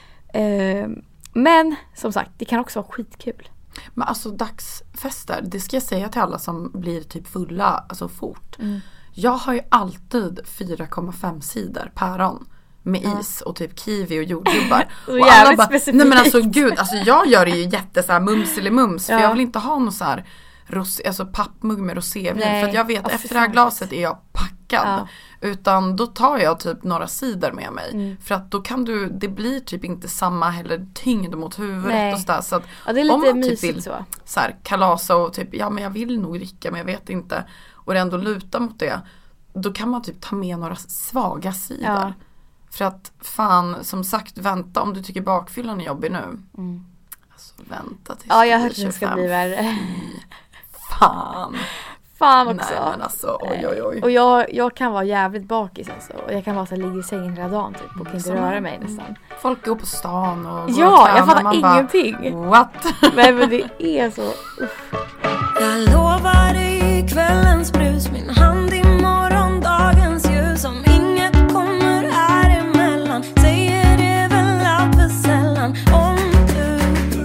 Mm. Uh, men som sagt, det kan också vara skitkul. Men alltså dagsfester, det ska jag säga till alla som blir typ fulla alltså fort. Mm. Jag har ju alltid fyra komma fem sidor päron med is och typ kiwi och jordgubbar. Så och jävligt bara, specifikt. nej men alltså gud, alltså jag gör det ju jätte så här mums eller mums Ja. för jag vill inte ha någon så här rosé, alltså pappmugg med rosévin. Nej. För att jag vet Åh, fy efter det här fan. glaset är jag packad. Ja. Utan då tar jag typ några sidor med mig. Mm. För att då kan du, det blir typ inte samma heller tyngd mot huvudet Nej. och sådär. Så att Ja, det är lite om man mysigt typ vill så. så här, kalasa och typ, ja men jag vill nog dricka men jag vet inte. Och det ändå luta mot det. Då kan man typ ta med några svaga sidor. Ja. För att fan, som sagt, vänta om du tycker bakfyllan är jobbig nu. Mm. Alltså vänta tills Ja, jag har du hört blir att det ska tjugofem. bli värre. Fan. Fan också. Nej men alltså, oj oj oj. Och jag, jag kan vara jävligt bakis alltså. Och jag kan vara så här, ligga i sängen hela dagen typ. Och kan inte Samma. röra mig nästan. Folk går på stan och går och Ja, tränar, jag fattar man bara, ingenting. What? Nej men det är så. Uff. Jag lovar dig kvällens brus, min hand i morgondagens ljus. Om inget kommer här emellan, säger det väl allt för sällan. Om du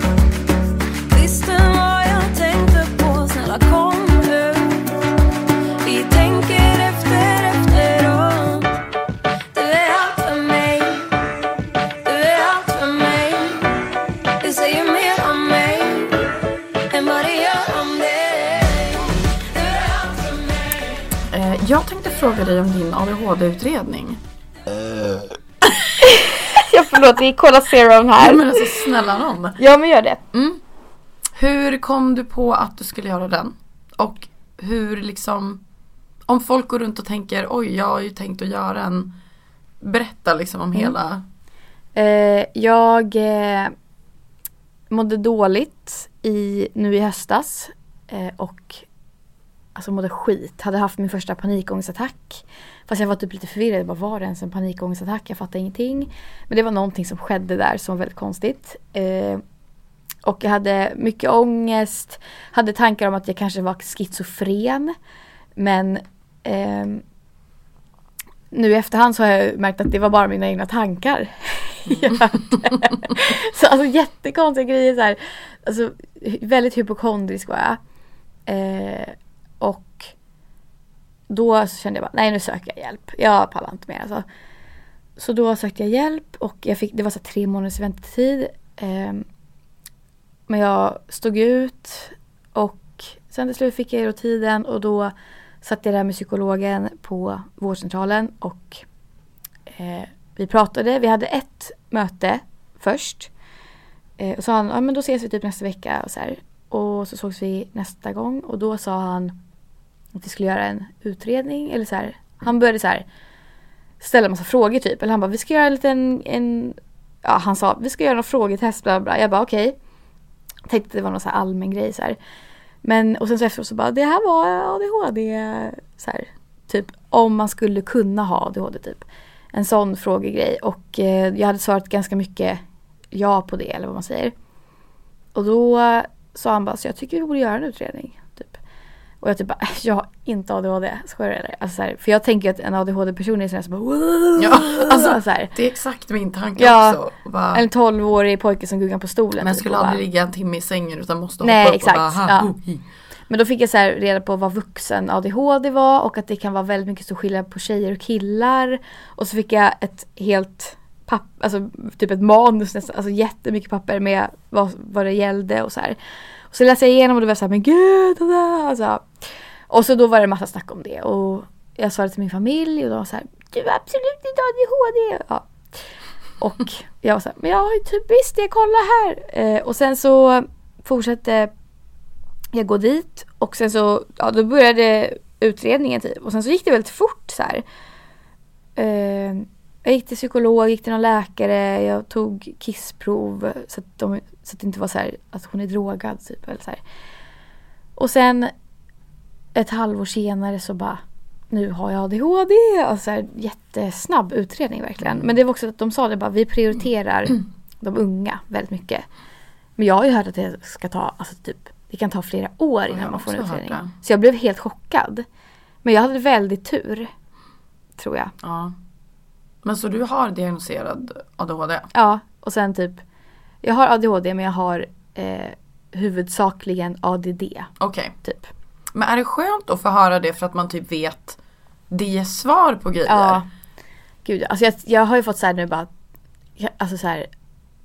visste vad jag tänkte på, snälla kom ut. Vi tänker efter efteråt. Du är allt för mig, du är allt för mig. Du säger mer om mig än vad det Jag tänkte fråga dig om din A D H D-utredning. Jag förlåt, det är Cola Zero här. Ja, men alltså snälla någon. Ja, men gör det. Mm. Hur kom du på att du skulle göra den? Och hur liksom, om folk går runt och tänker, oj, jag har ju tänkt att göra en, berätta liksom om mm. hela. Eh, jag eh, mådde dåligt i, nu i höstas eh, och alltså mådde skit. Hade haft min första panikångestattack. Fast jag var typ lite förvirrad. Vad var det ens en panikångestattack? Jag fattade ingenting. Men det var någonting som skedde där som var väldigt konstigt. Eh, och jag hade mycket ångest. Hade tankar om att jag kanske var schizofren. Men eh, nu i efterhand så har jag märkt att det var bara mina egna tankar. Så alltså jättekonstiga grejer så här. Alltså väldigt hypokondrisk var jag. Eh, och då så kände jag bara, nej nu söker jag hjälp. Jag pallar inte mer alltså. Så då sökte jag hjälp och jag fick, det var så tre månaders väntetid. Eh, men jag stod ut och sen till slut fick jag då tiden och då satt jag där med psykologen på vårdcentralen och eh, vi pratade. Vi hade ett möte först. Eh, och sa han, ja men då ses vi typ nästa vecka och så här. Och så sågs vi nästa gång och då sa han att vi skulle göra en utredning eller så här. Han började så här ställa en massa frågor typ. Eller han bara, vi ska göra en liten, en, ja han sa, vi ska göra några frågetest bla bla. Jag bara okej. Okay. Tänkte att det var någon så här allmän grej så här. Men och sen så efteråt så bara, det här var A D H D så här. Typ om man skulle kunna ha A D H D typ. En sån frågegrej. Och eh, jag hade svarat ganska mycket ja på det eller vad man säger. Och då sa han bara, så jag tycker vi borde göra en utredning. Typ. Och jag typ bara, jag har inte A D H D. Skojar eller? Alltså, så här, för jag tänker att en A D H D-person är sån här som bara, ja, alltså, så här. Det är exakt min tanke ja, också. Bara, en tolvårig pojke som guggar på stolen. Men typ, skulle aldrig bara ligga en timme i sängen utan måste hoppa nej, upp exakt, och bara, ja. oh, hi. Men då fick jag så här reda på vad vuxen A D H D var och att det kan vara väldigt mycket stor skillnad på tjejer och killar. Och så fick jag ett helt papp, alltså typ ett manus nästan, alltså jättemycket papper med vad, vad det gällde och så här. Och så läste jag igenom och det var så här, men gud, och, där, alltså. Och så då var det en massa snack om det och jag sa det till min familj och de var så här, du är absolut inte A D H D. Ja. Och jag var så här, men jag har ju typ visst det, kolla här. Eh, och sen så fortsatte jag gå dit och sen så, ja då började utredningen typ. Och sen så gick det väldigt fort så här. Eh, jag gick till psykolog, gick till någon läkare, jag tog kissprov så att, de, så att det inte var så här att hon är drogad typ eller så här. Och sen ett halvår senare så bara, nu har jag A D H D. Och så här, jättesnabb utredning verkligen. Men det var också att de sa det bara, vi prioriterar de unga väldigt mycket. Men jag har ju hört att det ska ta, alltså typ, det kan ta flera år innan man får en utredning. Så jag blev helt chockad. Men jag hade väldigt tur, tror jag. Ja. Men så du har diagnoserad A D H D? Ja, och sen typ, jag har A D H D men jag har eh, huvudsakligen A D D. Okej. Okay. Typ. Men är det skönt att få höra det för att man typ vet det ger svar på grejer? Ja. Gud, alltså jag, jag har ju fått så här nu bara, alltså så här,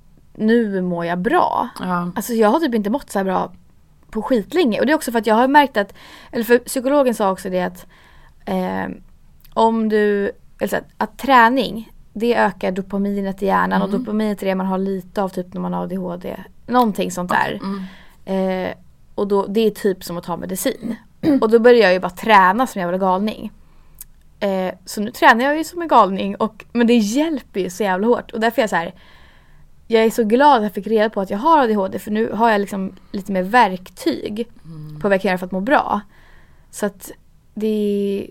nu mår jag bra. Ja. Alltså jag har typ inte mått så här bra på skitlänge. Och det är också för att jag har märkt att, eller för psykologen sa också det att eh, om du, eller så att, att träning, det ökar dopaminet i hjärnan. Mm. Och dopaminet är det man har lite av typ när man har A D H D. Någonting sånt där. Okay. Mm. Eh, och då, det är typ som att ta medicin. Och då började jag ju bara träna som jag var galning. Eh, så nu tränar jag ju som en galning. Och, men det hjälper ju så jävla hårt. Och därför är jag så här, jag är så glad att jag fick reda på att jag har A D H D. För nu har jag liksom lite mer verktyg mm. på vad jag kan göra för att må bra. Så att det är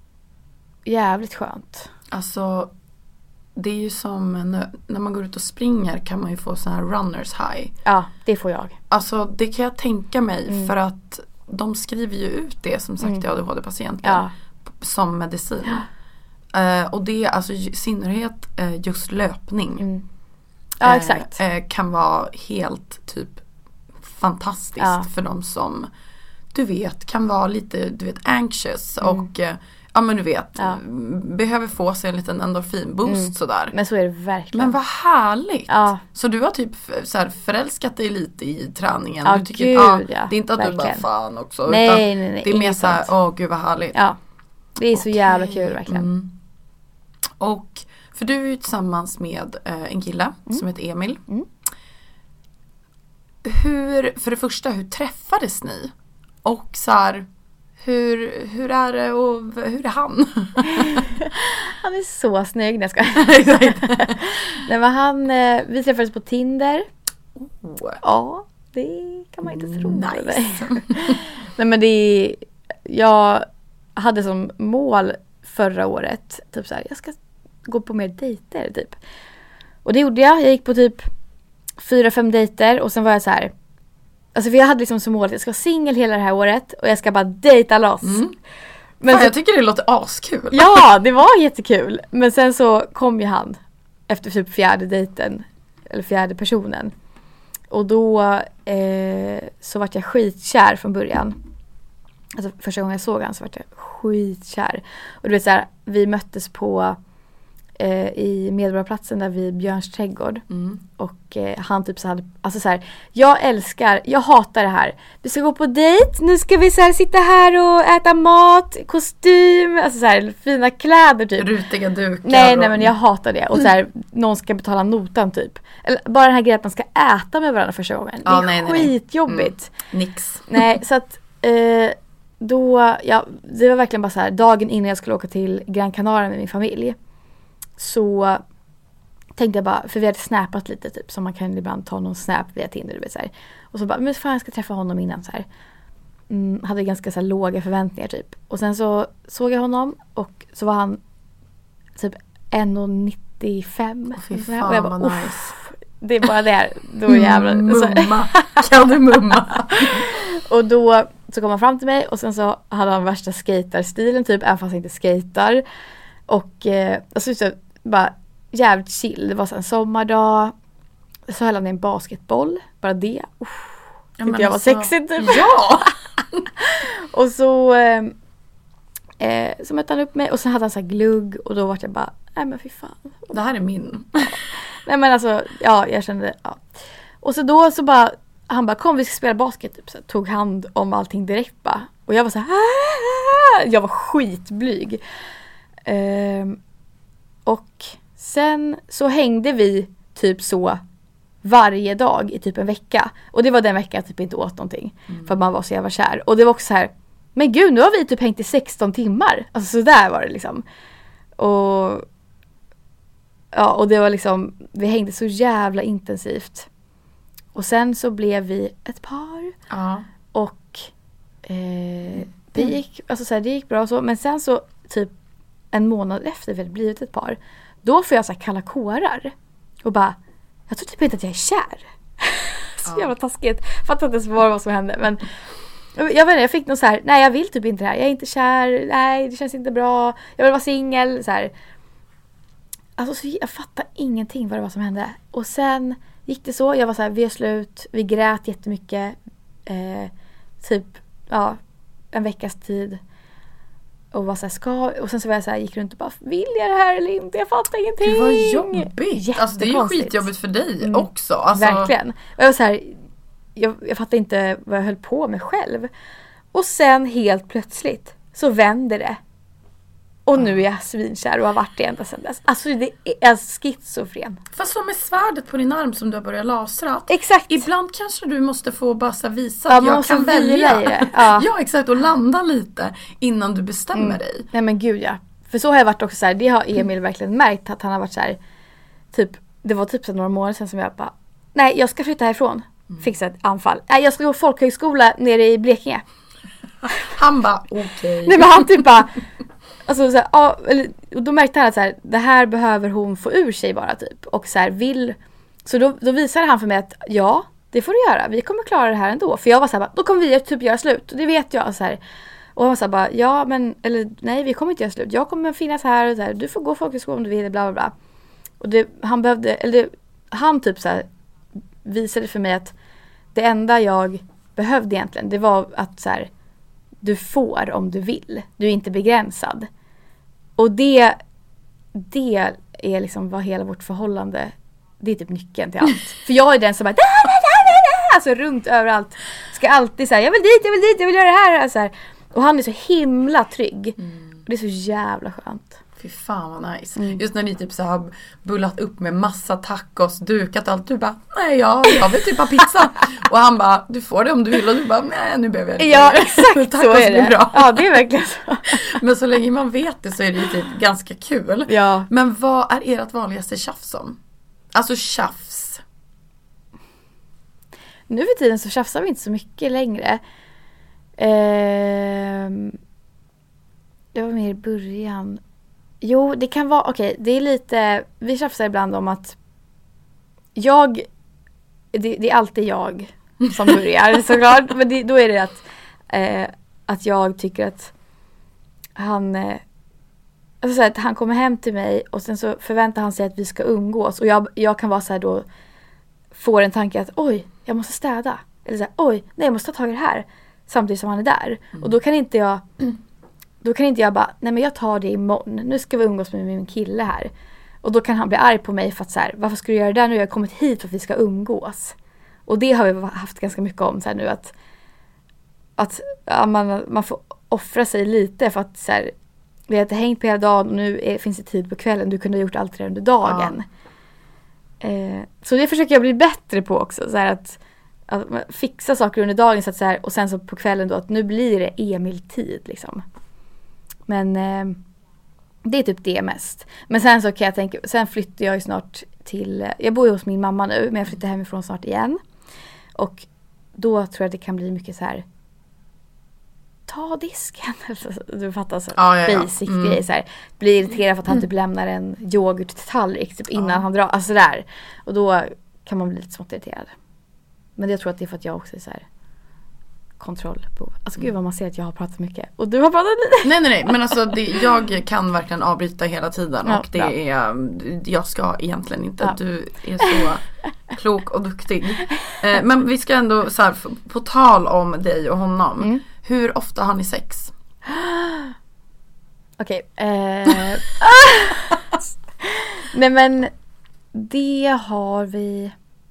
jävligt skönt. Alltså, det är ju som när, när man går ut och springer kan man ju få sån här runners high. Ja, det får jag. Alltså, det kan jag tänka mig mm. för att de skriver ju ut det som sagt till mm. A D H D-patienter ja. som medicin. Ja. Uh, och det, alltså i synnerhet uh, just löpning. Mm. Ja, exakt. Uh, uh, kan vara helt typ fantastiskt ja. för de som, du vet, kan vara lite, du vet, anxious mm. och uh, ja men du vet, ja. behöver få sig en liten endorfinboost mm. sådär. Men så är det verkligen. Men vad härligt. Ja. Så du har typ så här förälskat dig lite i träningen. Ja, du tycker, gud, ah, ja. Det är inte att verkligen. Du bara fan också. Nej, utan nej, nej. Det är mer så här, åh gud vad härligt. Ja. Det är så Okej. jävla kul verkligen. Mm. Och för du är ju tillsammans med eh, en kille Mm. som heter Emil. Mm. Hur, för det första, hur träffades ni? Och så här, hur, hur är det och hur är han? Han är så snygg. Nej, jag skojar. Nej, men han, eh, vi träffades på Tinder. Oh. Ja, det kan man inte tro. Nice. Nej, men det är, jag hade som mål förra året typ så här, jag ska gå på mer dejter typ. Och det gjorde jag. Jag gick på typ fyra, fem dejter och sen var jag så här, alltså för jag hade liksom som mål att jag ska vara singel hela det här året och jag ska bara dejta loss. Mm. Men Fan, så, jag tycker det låter askul. ja, det var jättekul. Men sen så kom ju han efter typ fjärde dejten eller fjärde personen. Och då eh, så vart jag skitkär från början. Alltså första gången jag såg han så vart jag skitkär. Och du vet så här, vi möttes på eh, i Medborgarplatsen där vid Björns trädgård. Mm. Och eh, han typ så hade, alltså så här, jag älskar, jag hatar det här. Vi ska gå på dejt, nu ska vi så här sitta här och äta mat, kostym, alltså så här fina kläder typ. Rutiga dukar. Nej, och- nej men jag hatar det. Och så här, någon ska betala notan typ. Eller bara den här grejen att man ska äta med varandra första gången. Ja, det är nej, nej, nej. skitjobbigt. Mm. Nix. Nej, så att eh, då, ja, det var verkligen bara så här, dagen innan jag skulle åka till Gran Canaria med min familj. Så tänkte jag bara, för vi hade snappat lite typ, som man kan ibland ta någon snap via Tinder, du vet så här. Och så bara, men fan jag ska träffa honom innan så här. Mm, hade ganska så här låga förväntningar typ. Och sen så såg jag honom och så var han typ en komma nittiofem. Åh, fy och fan, jag bara, vad "Uff, nice." det är bara det här, då jävlar. Så, Mumma. Kan du mumma? och då så kom han fram till mig och sen så hade han värsta skaterstilen typ, även fast han inte skater. Och eh, alltså, så bara jävligt chill. Det var så en sommardag. Så höll han i en basketboll. Bara det. Uff, Ja, tyckte men jag var alltså- sexigt typ. Ja! Och så eh, eh, så mötte han upp mig och så hade han så här glugg och då var jag bara, nej men fy fan. Det här är min. Nej men alltså, ja jag kände, ja. Och så då så bara, han bara kom vi ska spela basket typ, så här, tog hand om allting direkt bara. Och jag var så här, "Aah!" Jag var skitblyg. Ehm, och sen så hängde vi typ så varje dag i typ en vecka. Och det var den veckan jag typ inte åt någonting. Mm. För att man var så jävla kär. Och det var också så här, men gud nu har vi typ hängt i sexton timmar. Alltså så där var det liksom. Och ja, och det var liksom, vi hängde så jävla intensivt. Och sen så blev vi ett par. Ja. Och eh, det gick, alltså så här, det gick bra och så. Men sen så typ en månad efter vi hade blivit ett par. Då får jag så här kalla kårar. Och bara, jag tror typ inte att jag är kär. Så jävla taskigt. Fattar inte ens vad, vad som hände. Men jag vet inte, jag fick någon så här, nej jag vill typ inte det här. Jag är inte kär, nej det känns inte bra. Jag vill vara singel, så här. Alltså så jag fattar ingenting vad det var som hände. Och sen gick det så, jag var så här, vi är slut. Vi grät jättemycket. Eh, typ, ja, en veckas tid. Och var så här, ska, och sen så var jag så här, gick runt och bara, vill jag det här eller inte? Jag fattar ingenting. Det var jobbigt. Alltså det är ju Jättekonstigt. skitjobbigt för dig Mm. också. Alltså, Verkligen. Och jag var så här, jag, jag fattar inte vad jag höll på med själv. Och sen helt plötsligt så vänder det. Och nu är jag svinkär och har varit det ända sedan dess. Alltså det är schizofren. Fast som med svärdet på din arm som du har börjat lasra. Exakt. Ibland kanske du måste få bara så här visa Ja, att man jag måste kan vila välja. i det. Ja. Ja exakt, och landa lite innan du bestämmer Mm. dig. Nej men gud ja. För så har jag varit också så här, det har Emil verkligen märkt att han har varit så här, typ, det var typ så några månader sedan som jag bara, nej jag ska flytta härifrån. Mm. Fixa ett anfall. Nej jag ska gå folkhögskola nere i Blekinge. Han bara okej. Nej men han typ bara, alltså så här, ja, eller, och då märkte han att så här, det här behöver hon få ur sig bara typ. Och så här vill, så då, då visade han för mig att ja, det får du göra. Vi kommer klara det här ändå. För jag var så här, då kommer vi typ göra slut. Och det vet jag så här. Och han var så här bara, ja men, eller nej vi kommer inte göra slut. Jag kommer finnas här och så här, du får gå folkhögskola om du vill, bla bla bla. Och det, han behövde, eller han typ så här visade för mig att det enda jag behövde egentligen, det var att så här, du får om du vill. Du är inte begränsad. Och det, det är liksom vad hela vårt förhållande, det är typ nyckeln till allt. För jag är den som bara, da, da, da, da, da, alltså runt överallt. Ska alltid säga, jag vill dit, jag vill dit, jag vill göra det här. Så här. Och han är så himla trygg. Mm. Det är så jävla skönt. Fy fan vad nice. Mm. Just när ni typ så har bullat upp med massa tacos, dukat allt. Du bara, nej jag, jag vill typ ha pizza. Och han bara, du får det om du vill. Och du bara, nej nu behöver jag inte. Ja exakt tacos så är det. Bra. Ja det är verkligen så. Men så länge man vet det så är det ju typ ganska kul. Ja. Men vad är ert vanligaste tjafs om? Alltså tjafs. Nu för tiden så tjafsar vi inte så mycket längre. Ehm, det var mer i början. Jo, det kan vara, okej, okay, det är lite, vi tjafsar ibland om att jag, det, det är alltid jag som börjar såklart, men det, då är det att, eh, att jag tycker att han, eh, alltså så här, att han kommer hem till mig och sen så förväntar han sig att vi ska umgås och jag, jag kan vara så här då, får en tanke att oj, jag måste städa, eller så här, oj, nej jag måste ta tag i det här, samtidigt som han är där, mm. och då kan inte jag Då kan inte jag bara, nej men jag tar det imorgon. Nu ska vi umgås med min kille här. Och då kan han bli arg på mig för att så här, varför ska du göra det där nu? Jag har kommit hit för att vi ska umgås. Och det har vi haft ganska mycket om så här nu. Att, att ja, man, man får offra sig lite för att så här, vi har inte hängt på hela dagen och nu är, finns det tid på kvällen. Du kunde ha gjort allt det under dagen. Ja. Eh, så det försöker jag bli bättre på också. Så här att, att fixa saker under dagen så att så här, och sen så på kvällen då att nu blir det Emil-tid liksom. Men eh, det är typ det mest. Men sen så kan jag tänka, sen flyttar jag ju snart till, jag bor ju hos min mamma nu, men jag flyttar hemifrån snart igen. Och då tror jag det kan bli mycket så här, ta disken. Du fattar så ah, ja, ja. basic mm. grej så här. Blir irriterad för att han typ lämnar en yoghurt-tallrik typ innan ah. han drar, alltså där. Och då kan man bli lite smått irriterad. Men jag tror att det är för att jag också är så här kontroll på. Alltså gud vad man ser att jag har pratat mycket. Och du har pratat lite. Nej nej nej. Men alltså det, jag kan verkligen avbryta hela tiden. Ja, och det bra. är, jag ska egentligen inte. Ja. Du är så klok och duktig. Eh, men vi ska ändå så här, på tal om dig och honom. Mm. Hur ofta har ni sex? Okej. Okay, eh, nej men det har vi.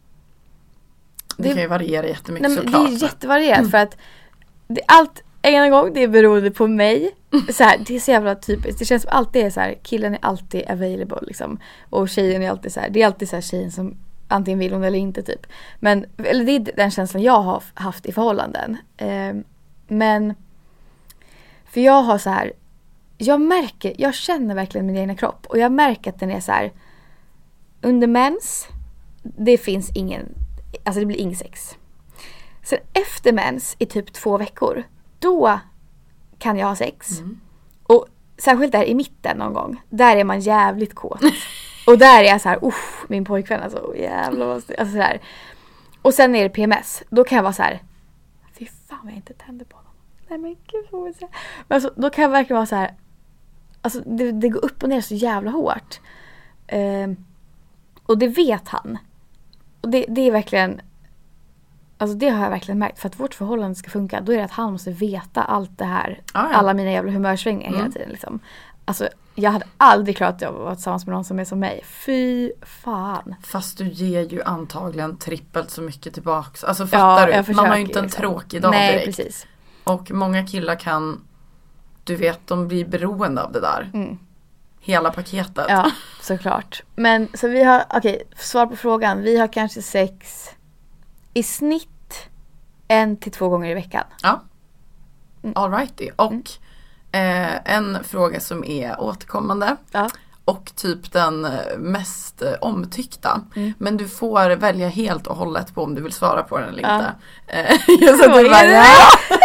Det, det kan ju variera jättemycket nej, såklart. Det är jättevarierat mm. för att det, allt en gång det är beroende på mig. Så här, det är så jävla typiskt. Det känns som alltid är så här, killen är alltid available liksom. Och tjejen är alltid så här, det är alltid så här tjejen som antingen vill hon eller inte typ. Men eller det är den känslan jag har haft i förhållanden. Eh, men för jag har så här, jag märker, jag känner verkligen min egna kropp och jag märker att den är så här under mens det finns ingen, alltså det blir ingen sex. Sen efter mens i typ två veckor, då kan jag ha sex. Mm. Och särskilt där i mitten någon gång, där är man jävligt kåt. Och där är jag så här, uff, min pojkvän alltså, oh, jävlar vad alltså så här. Och sen är det P M S, då kan jag vara så här, fy fan vad jag inte tänder på honom. Nej men gud vad jag säga. Men alltså, då kan jag verkligen vara så här, alltså det, det går upp och ner så jävla hårt. Uh, och det vet han. Och det, det är verkligen, alltså det har jag verkligen märkt. För att vårt förhållande ska funka, då är det att han måste veta allt det här. Ah, ja. Alla mina jävla humörsvängningar mm. hela tiden liksom. Alltså jag hade aldrig klarat att vara tillsammans med någon som är som mig. Fy fan. Fast du ger ju antagligen trippelt så mycket tillbaks. Alltså fattar ja, du? Man har ju inte en liksom. tråkig dag Nej, direkt. Precis. Och många killar kan, du vet, de blir beroende av det där. Mm. Hela paketet. Ja, såklart. Men så vi har, okej, okay, svar på frågan. Vi har kanske sex i snitt en till två gånger i veckan. Ja. Mm. All righty. Och mm. eh, en fråga som är återkommande. Ja. Och typ den mest omtyckta. Mm. Men du får välja helt och hållet på om du vill svara på den eller ja. inte. Eh, jag så du bara, ja.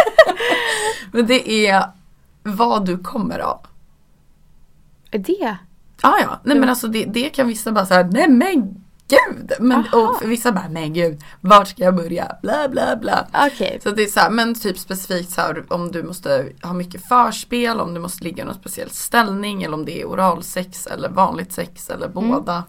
Men det är vad du kommer av. Är det? Ah, ja, nej men alltså det, det kan vissa bara säga, nej men gud. Men, och vissa bara, men gud, vart ska jag börja? Bla bla bla. Okay. Så det är så här, men typ specifikt så här, om du måste ha mycket förspel, om du måste ligga i någon speciell ställning, eller om det är oralsex eller vanligt sex eller båda.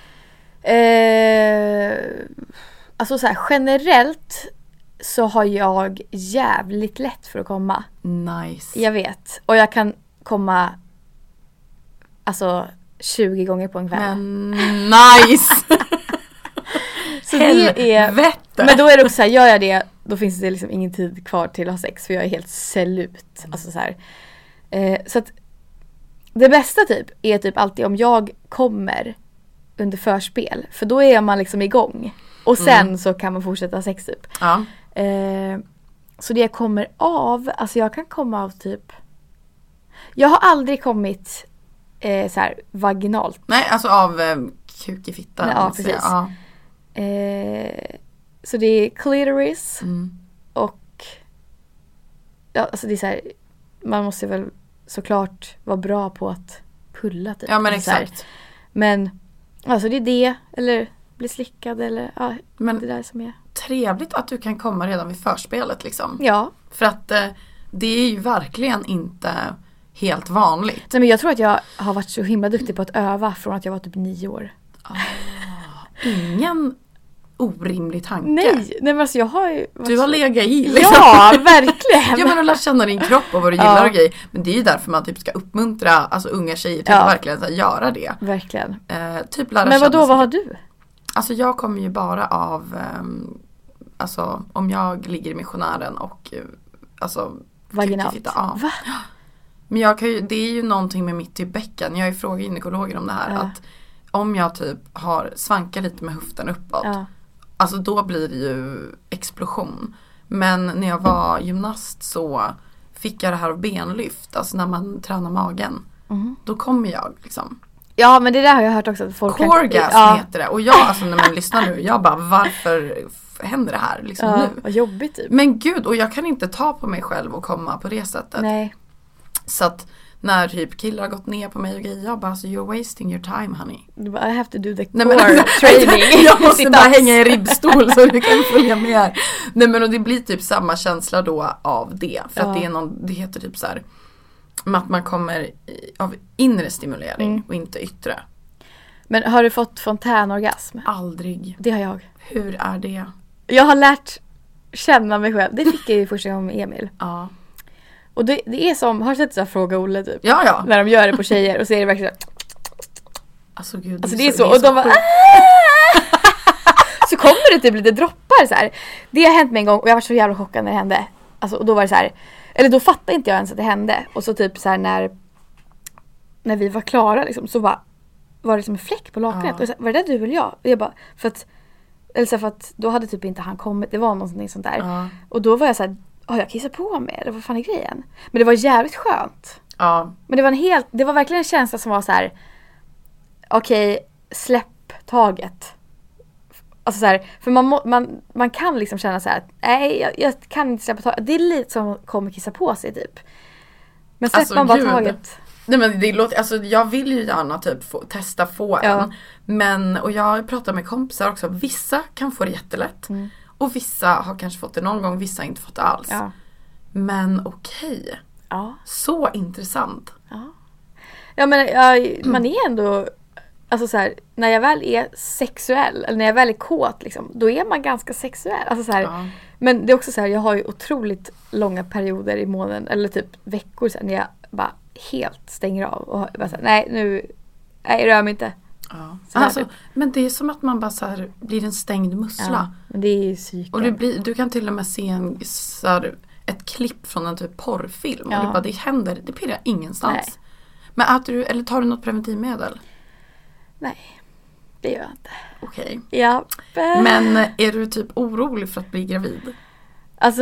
Mm. Eh, alltså så här, generellt så har jag jävligt lätt för att komma. Nice. Jag vet. Och jag kan komma alltså tjugo gånger på en kväll. Men nice! Så det är, men då är det också så här, gör jag det, då finns det liksom ingen tid kvar till att ha sex, för jag är helt slut. Mm. Alltså så här. Eh, så att det bästa typ är typ alltid om jag kommer under förspel. För då är man liksom igång. Och sen mm. så kan man fortsätta sex typ. Ja. Eh, så det jag kommer av, alltså jag kan komma av typ, jag har aldrig kommit eh, så här vaginalt. Nej, alltså av eh, kuk i fittan. Ja, precis. Ja. Eh, så det är clitoris mm. och ja, alltså det är så här, man måste väl såklart vara bra på att pulla typ. Ja, men alltså exakt. Men alltså det är det, eller bli slickad eller ja, men det där som är. Trevligt att du kan komma redan vid förspelet liksom. Ja. För att eh, det är ju verkligen inte helt vanligt. Nej, men jag tror att jag har varit så himla duktig på att öva från att jag var typ nio år. Ah, ingen orimlig tanke. Nej, nej men alltså jag har ju du har legat i liksom. Ja, verkligen. Ja, men att lära känna din kropp och vad du gillar ja. och grejer. Men det är ju därför man typ ska uppmuntra alltså unga tjejer till ja. att verkligen så här, göra det. Verkligen. Eh, typ lära men vadå, känna vad har du? Alltså jag kommer ju bara av um, alltså om jag ligger i missionären och uh, alltså vaginalt. Ja. Va? Men jag kan ju, det är ju någonting med mitt i bäcken. Jag är frågat gynekologer om det här. Ja. Att om jag typ har svankar lite med höften uppåt. Ja. Alltså då blir det ju explosion. Men när jag var gymnast så fick jag det här benlyft. Alltså när man tränar magen. Mm. Då kommer jag liksom. Ja, men det där har jag hört också. Att folk Coregasm kan... ja. heter det. Och jag, alltså när man lyssnar nu, jag bara, varför händer det här liksom ja, nu? Vad jobbigt typ. Men gud, och jag kan inte ta på mig själv och komma på det sättet. Nej. Så att när typ killar har gått ner på mig och grejer, jag bara, alltså you're wasting your time honey. Du bara, I have to do the Nej, core men, training. Jag måste bara hänga i ribbstol så du kan följa med här. Nej men och det blir typ samma känsla då av det. För ja. att det är någon, det heter typ så här, att man kommer i, av inre stimulering mm. och inte yttre. Men har du fått fontänorgasm? Aldrig. Det har jag. Hur är det? Jag har lärt känna mig själv. Det fick jag ju första gången med Emil. Ja. Och det, det är som, har du sett så här Fråga Olle typ? Ja, ja. När de gör det på tjejer och så är det verkligen alltså gud. Alltså det är så, det är så. Och de bara så kommer det typ lite droppar så här. Det har hänt mig en gång och jag var så jävla chockad när det hände. Alltså och då var det så här, eller då fattade inte jag ens att det hände. Och så typ så här när när vi var klara liksom, så bara var det som en fläck på lakanet. Ja. Och så, var det där du eller jag? Och jag bara, för att eller så för att då hade typ inte han kommit. Det var någonting sånt där. Ja. Och då var jag så här, har jag kissat på mig? Eller vad fan är grejen? Men det var jävligt skönt. Ja. Men det var en helt, det var verkligen en känsla som var så här, okej, okay, släpp taget. Alltså så här, för man, må, man, man kan liksom känna så här, nej, jag, jag kan inte släppa taget. Det är lite som att komma kissa på sig typ. Men släpper alltså, man bara gud. taget. Nej men det låter, alltså jag vill ju gärna typ få, testa få en. Ja. Men, och jag pratar med kompisar också, vissa kan få det jättelätt. Mm. Och vissa har kanske fått det någon gång, vissa har inte fått det alls. Ja. Men okej. Okay. Ja. Så intressant. Ja, ja men jag, man är ändå, alltså så här, när jag väl är sexuell, eller när jag väl är kåt liksom, då är man ganska sexuell. Alltså så här, ja. Men det är också så här, jag har ju otroligt långa perioder i månaden, eller typ veckor sen, när jag bara helt stänger av och bara så här, nej nu, nej rör mig inte. Ja. Alltså, men det är som att man bara så här, blir en stängd mussla. Ja, men det är ju psyken. Och du, blir, du kan till och med se en, så här, ett klipp från en typ porrfilm. Ja. Och det, bara, det händer, det pirrar ingenstans. Nej. Men äter du, eller tar du något preventivmedel? Nej, det gör jag inte. Okej. Okay. Ja. Men är du typ orolig för att bli gravid? Alltså,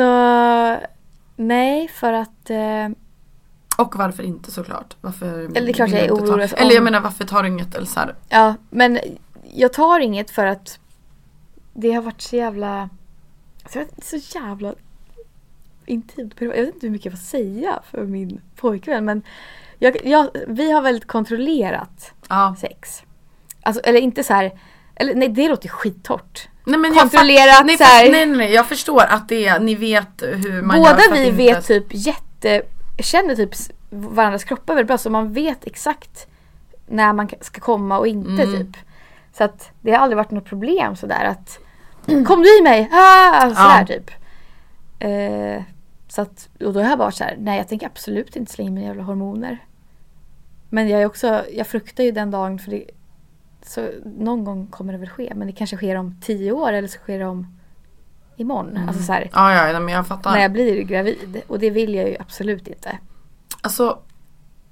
nej, för att... Eh... Och varför inte såklart? Varför eller det är klart jag är orolig. Ta... Eller jag menar, varför tar du inget? Eller så här? Ja, men jag tar inget för att det har varit så jävla... Alltså, jag vet, så jävla intimt. Jag vet inte hur mycket jag får säga för min pojkvän, men jag, jag, vi har väldigt kontrollerat ja. sex. Alltså, eller inte så här... Eller, nej, det låter skittorrt. Nej, men kontrollerat jag, nej, så här, nej, nej, jag förstår att det, ni vet hur man båda gör. Båda vi inte... vet typ jätte... Känner typ varandras kroppar väldigt bra, så man vet exakt när man ska komma och inte mm. typ. Så att det har aldrig varit något problem sådär att kom du i mig? Ah, sådär ja. typ. Eh, så att, och då har jag bara varit såhär, nej jag tänker absolut inte slänga mina jävla hormoner. Men jag är också, jag fruktar ju den dagen, för det, så någon gång kommer det väl ske, men det kanske sker om tio år eller så sker det om imorgon. Mm. Alltså så här, ja, ja, men jag fattar. När jag blir gravid, och det vill jag ju absolut inte. Alltså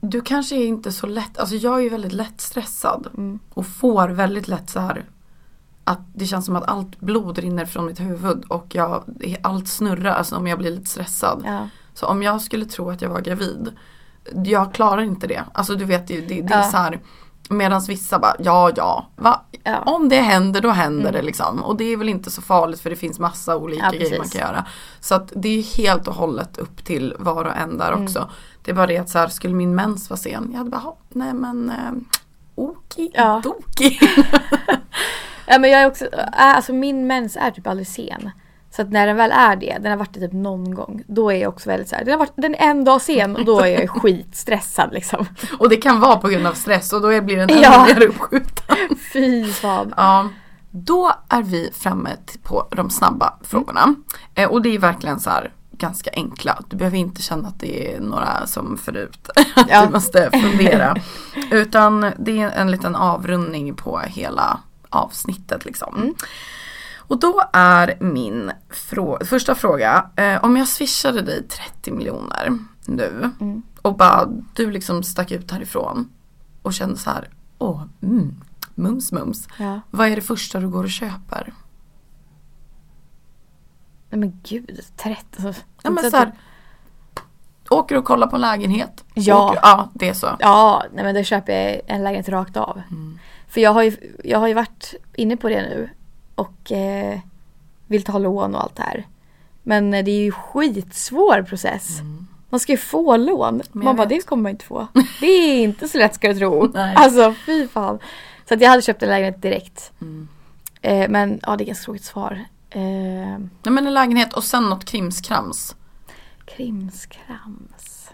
du kanske är inte så lätt, alltså jag är ju väldigt lätt stressad Mm. och får väldigt lätt så här att det känns som att allt blod rinner från mitt huvud och jag, allt snurrar alltså om jag blir lite stressad. Ja. Så om jag skulle tro att jag var gravid, jag klarar inte det. Alltså du vet ju, det, det är Ja. så här, medans vissa bara, ja ja, va? Ja. Om det händer då händer Mm. det liksom. Och det är väl inte så farligt för det finns massa olika Ja, grejer man precis. kan göra. Så att det är helt och hållet upp till var och en där Mm. också. Det är bara det att så här, skulle min mens vara sen, jag hade bara, "Ha, nej men eh, oki, Ja. doki." Ja, men jag är också, äh, alltså min mens är typ aldrig sen. Så att när den väl är det, den har varit det typ någon gång, då är jag också väldigt så här, den har varit den är en dag sen och då är jag skitstressad liksom. Och det kan vara på grund av stress och då blir den ännu Ja. mer uppskjuten. Fy fan. Ja, då är vi framme t- på de snabba frågorna. Eh, och det är verkligen så här ganska enkla. Du behöver inte känna att det är några som förut. Att Ja. du måste fundera. Utan det är en liten avrundning på hela avsnittet liksom. Mm. Och då är min frå- första fråga. Eh, om jag swishade dig trettio miljoner nu. Mm. Och bara du liksom stack ut härifrån. Och kände så här. Åh, mm, mums mums. Ja. Vad är det första du går och köper? Nej men gud, trettio. Alltså, Ja, men så så att- här, åker och kollar på lägenhet? Ja. Åker, ja, det är så. Ja, nej men då köper jag en lägenhet rakt av. Mm. För jag har, ju, jag har ju varit inne på det nu och eh, vill ta lån och allt det här. Men eh, det är ju skitsvår process. Man ska ju få lån. Mm. jag Man bara, vet. det kommer man inte få. Det är inte så lätt ska du tro. Nej. Alltså, fy fan. Så att jag hade köpt en lägenhet direkt. Mm. Eh, men ja, det är ganska tråkigt svar. Eh, Nej, men en lägenhet och sen något krimskrams. krimskrams.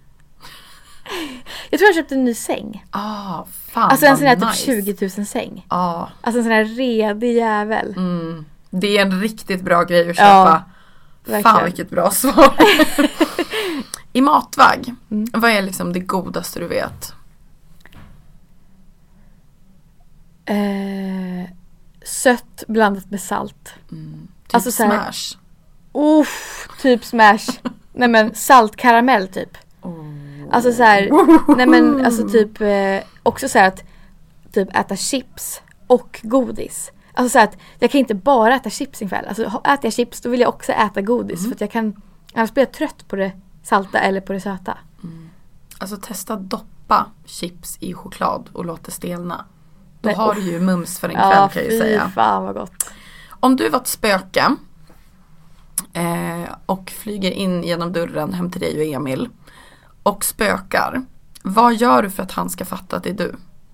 Jag tror jag köpte en ny säng. Ah, fan Alltså en vad sån här typ nice. tjugo tusen säng. Ah, Alltså en sån här redig jävel. mm. Det är en riktigt bra grej att köpa. Ja, Fan verkligen. vilket bra svar. I matväg, Mm. vad är liksom det godaste du vet? Eh, sött blandat med salt. Typ Alltså så här- smash. Uff, typ smash. Nej men saltkaramell typ. Alltså så här, nej men alltså typ eh, också så här att typ äta chips och godis. Alltså så här att jag kan inte bara äta chips en kväll. Alltså äter jag chips då vill jag också äta godis för att jag kan, annars blir jag trött på det salta eller på det söta. Alltså testa doppa chips i choklad och låt det stelna. Då Nej, har uff. du ju mums för en kväll Ja, kan jag fy ju säga. fan vad gott. Om du var ett spöke eh, och flyger in genom dörren hem till dig och Emil och spökar, vad gör du för att han ska fatta att det är du?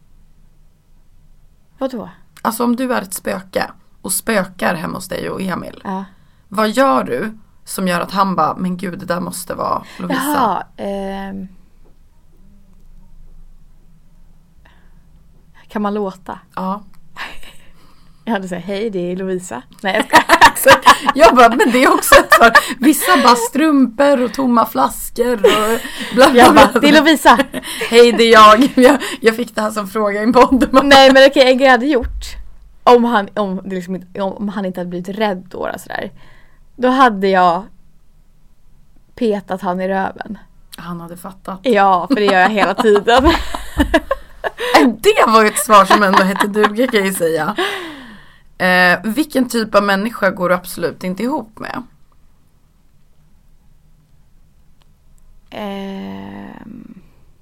Vadå? Alltså om du är ett spöke och spökar hemma hos dig och Emil, Ja. vad gör du som gör att han bara, men gud det där måste vara Lovisa? Jaha. ehm. Kan man låta? Ja. Jag hade sagt hej det är Lovisa. Nej jag Så jag bara, men det är också ett för vissa bara strumpor och tomma flaskor och bla bla Jag bla. bara, det är Lovisa. Hej det är jag. jag. Jag fick det här som fråga i en podd. Nej men okej, en grej jag hade gjort om han, om, det liksom, inte- om han inte hade blivit rädd då och sådär. Då hade jag petat han i röven. Han hade fattat. Ja, för det gör jag hela tiden. Det var ju ett svar som ändå hette duga kan jag ju säga. Eh, vilken typ av människa går du absolut inte ihop med? Ehm.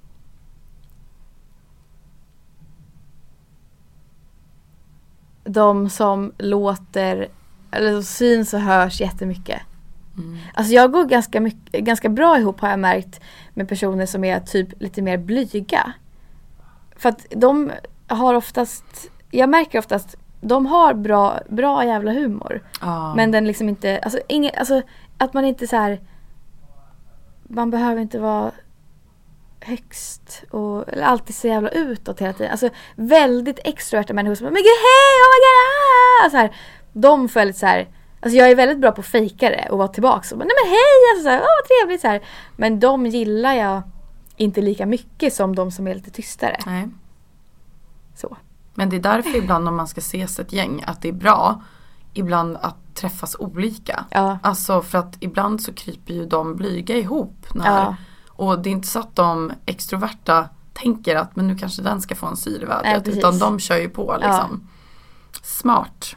De som låter, eller som syns och hörs jättemycket. Mm. Alltså jag går ganska, mycket, ganska bra ihop har jag märkt med personer som är typ lite mer blyga. För att de har oftast, jag märker oftast, de har bra, bra jävla humor. Ja. Men den liksom inte, alltså, ingen, alltså att man inte så här, man behöver inte vara högst och eller alltid så jävla utåt hela tiden. Alltså väldigt extroverta människor som men gud hej, oh my god, ah! Så här, de får jag lite så här, alltså jag är väldigt bra på att fejka det och vara tillbaka och bara, nej men hej, alltså så här, åh vad trevligt så här. Men de gillar jag inte lika mycket som de som är lite tystare. Nej. Så. Men det är därför ibland om man ska ses ett gäng att det är bra ibland att träffas olika. Ja. Alltså för att ibland så kryper ju de blyga ihop när, Ja. Och det är inte så att de extroverta tänker att men nu kanske den ska få en syr i vädret. Nej, utan de kör ju på liksom. Ja. Smart.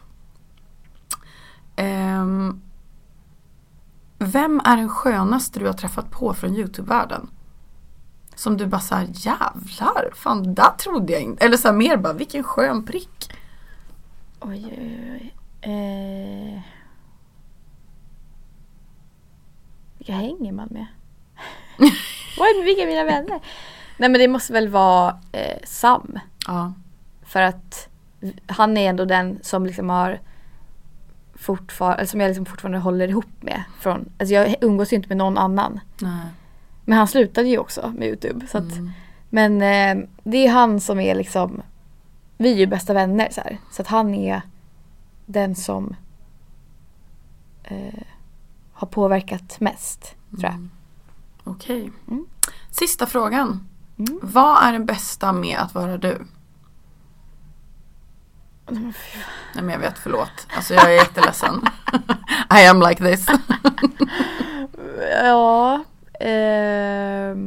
Um, vem är den skönaste du har träffat på från YouTube-världen? Som du bara såhär, jävlar, fan, där trodde jag inte. Eller såhär mer bara, vilken skön prick. Oj, oj, oj. Eh... Vilka hänger man med? Vad, vilka är mina vänner? Nej, men det måste väl vara eh, Sam. Ja. För att han är ändå den som liksom har fortfarande, som jag liksom fortfarande håller ihop med. Från, alltså jag umgås ju inte med någon annan. Nej. Men han slutade ju också med YouTube. Så att, mm. Men eh, det är han som är liksom, vi är ju bästa vänner så här. Så att han är den som eh, har påverkat mest, tror jag. Mm. Okej. Okay. Mm. Sista frågan. Mm. Vad är det bästa med att vara du? Mm. Nej, men jag vet, förlåt. Alltså jag är jätteledsen. I am like this. Ja. Eh,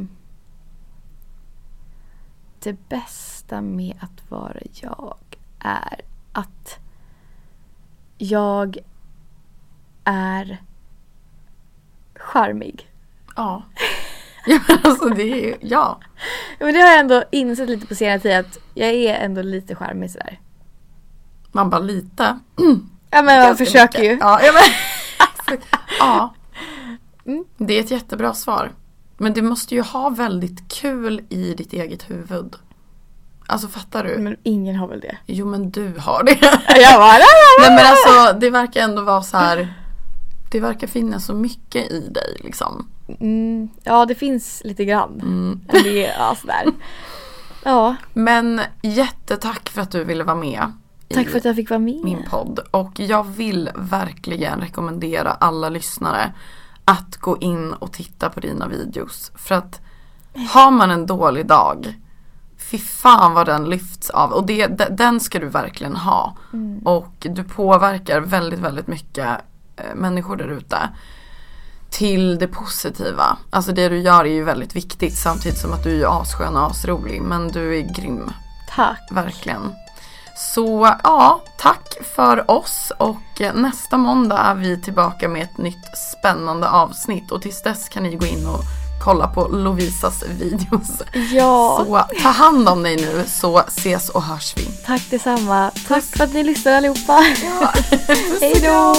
det bästa med att vara jag är att jag är charmig. Ja. Ja, men alltså det är ju, ja. Men det har jag ändå insett lite på senare tid att jag är ändå lite charmig sådär. Man bara lite. Ja, men jag försöker mycket. Ju. Ja, ja, men, ja. Mm. Det är ett jättebra svar. Men du måste ju ha väldigt kul i ditt eget huvud. Alltså, fattar du? Men ingen har väl det? Jo, men du har det. Jag bara, nej, men alltså, det verkar ändå vara så här. Det verkar finnas så mycket i dig, liksom. Mm, ja, det finns lite grann. Mm. Det är ja, sådär. Ja. Men jättetack för att du ville vara med. Tack för att jag fick vara med. Min podd. Och jag vill verkligen rekommendera alla lyssnare att gå in och titta på dina videos. För att har man en dålig dag, fy fan vad den lyfts av. Och det, den ska du verkligen ha. Mm. Och du påverkar väldigt, väldigt mycket äh, människor där ute till det positiva. Alltså det du gör är ju väldigt viktigt, samtidigt som att du är asskön och asrolig. Men du är grym. Tack. Verkligen. Så ja, tack för oss, och nästa måndag är vi tillbaka med ett nytt spännande avsnitt, och tills dess kan ni gå in och kolla på Lovisas videos. Ja. Så ta hand om dig nu, så ses och hörs vi. Tack detsamma. Tack för att ni lyssnar allihopa. Ja. Hej då.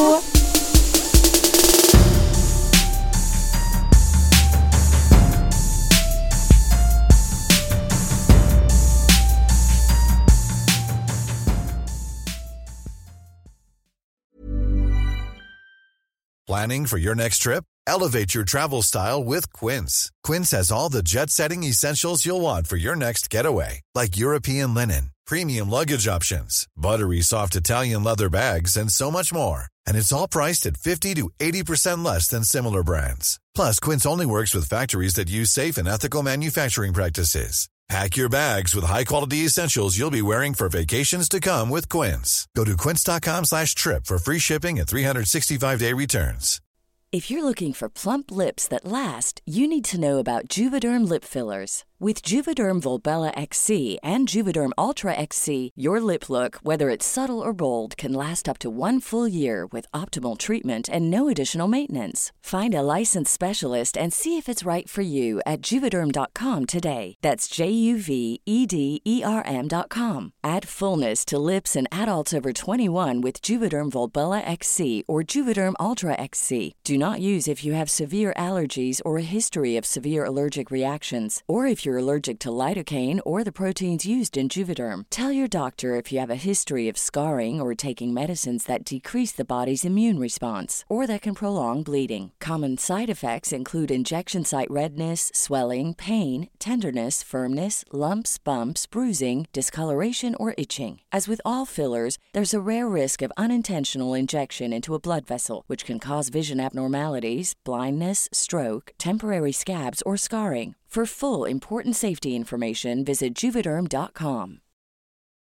Planning for your next trip? Elevate your travel style with Quince. Quince has all the jet-setting essentials you'll want for your next getaway, like European linen, premium luggage options, buttery soft Italian leather bags, and so much more. And it's all priced at fifty to eighty percent less than similar brands. Plus, Quince only works with factories that use safe and ethical manufacturing practices. Pack your bags with high-quality essentials you'll be wearing for vacations to come with Quince. Go to quince.com slash trip for free shipping and three sixty-five day returns. If you're looking for plump lips that last, you need to know about Juvederm lip fillers. With Juvederm Volbella X C and Juvederm Ultra X C, your lip look, whether it's subtle or bold, can last up to one full year with optimal treatment and no additional maintenance. Find a licensed specialist and see if it's right for you at juvederm dot com today. That's J U V E D E R M dot com. Add fullness to lips in adults over twenty-one with Juvederm Volbella X C or Juvederm Ultra X C. Do not use if you have severe allergies or a history of severe allergic reactions, or if you're allergic to lidocaine or the proteins used in Juvederm. Tell your doctor if you have a history of scarring or taking medicines that decrease the body's immune response or that can prolong bleeding. Common side effects include injection site redness, swelling, pain, tenderness, firmness, lumps, bumps, bruising, discoloration, or itching. As with all fillers, there's a rare risk of unintentional injection into a blood vessel, which can cause vision abnormalities, blindness, stroke, temporary scabs, or scarring. For full, important safety information, visit Juvederm dot com.